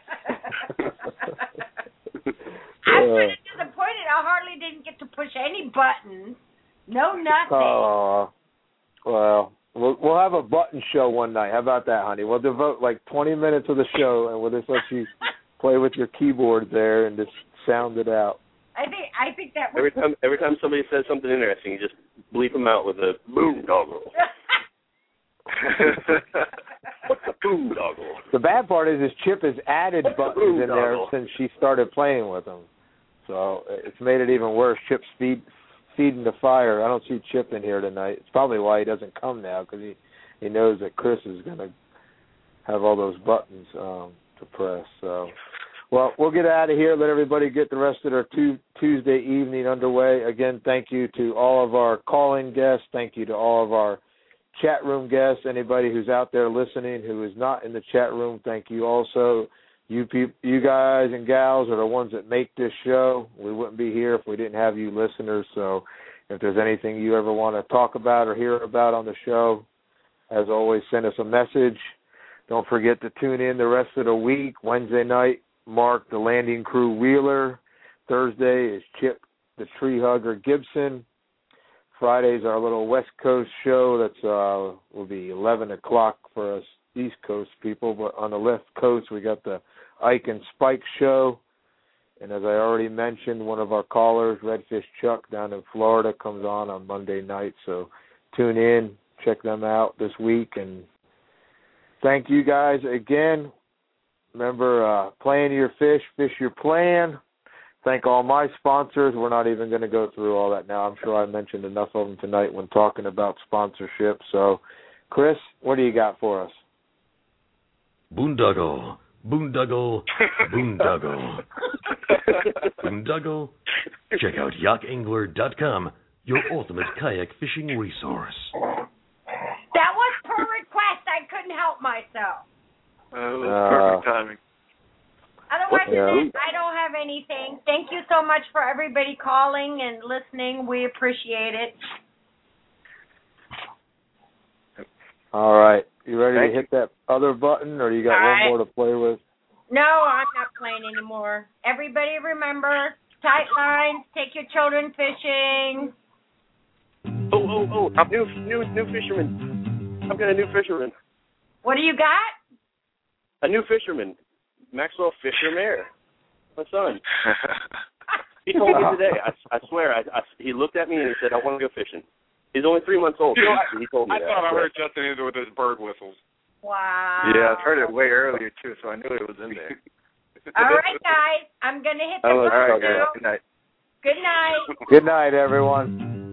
kind of disappointed. I hardly didn't get to push any buttons. No, nothing. Oh, well, we'll have a button show one night. How about that, honey? We'll devote like 20 minutes of the show, and we'll just let you play with your keyboard there and just sound it out. I think that was... Every time somebody says something interesting, you just bleep them out with a boondoggle. What's a boondoggle? The bad part is Chip has added buttons in there since she started playing with them. So it's made it even worse. Chip's feeding the fire. I don't see Chip in here tonight. It's probably why he doesn't come now, because he knows that Chris is going to have all those buttons to press. So, well, we'll get out of here. Let everybody get the rest of their Tuesday evening underway. Again, thank you to all of our call-in guests. Thank you to all of our chat room guests. Anybody who's out there listening who is not in the chat room, thank you also. You guys and gals are the ones that make this show. We wouldn't be here if we didn't have you listeners. So if there's anything you ever want to talk about or hear about on the show, as always, send us a message. Don't forget to tune in the rest of the week. Wednesday night, Mark the Landing Crew Wheeler. Thursday is Chip the Tree Hugger Gibson. Friday's our little West Coast show. That's will be 11 o'clock for us East Coast people. But on the left coast, we got the Ike and Spike show. And as I already mentioned, one of our callers, Redfish Chuck, down in Florida, comes on Monday night. So tune in, check them out this week. And thank you guys again. Remember, plan your fish your plan. Thank all my sponsors. We're not even going to go through all that now. I'm sure I mentioned enough of them tonight when talking about sponsorship. So, Chris, what do you got for us? Boondoggle, boondoggle, boondoggle. Boondoggle. Check out yachtangler.com, your ultimate kayak fishing resource. That was per request. I couldn't help myself. It was perfect timing. Otherwise, I don't have anything. Thank you so much for everybody calling and listening. We appreciate it. All right. You ready to hit that other button, or you got one more to play with? No, I'm not playing anymore. Everybody remember, tight lines, take your children fishing. Oh, I'm new fisherman. I've got a new fisherman. What do you got? A new fisherman. Maxwell Fisher-Mayer, my son. He told me today. I swear. He looked at me and he said, "I want to go fishing." He's only 3 months old. He told me I that. thought I heard Justin into with his bird whistles. Wow. Yeah, I've heard it way earlier too, so I knew it was in there. All right, guys. I'm gonna hit the All button. right, Good night. Good night. Good night, everyone.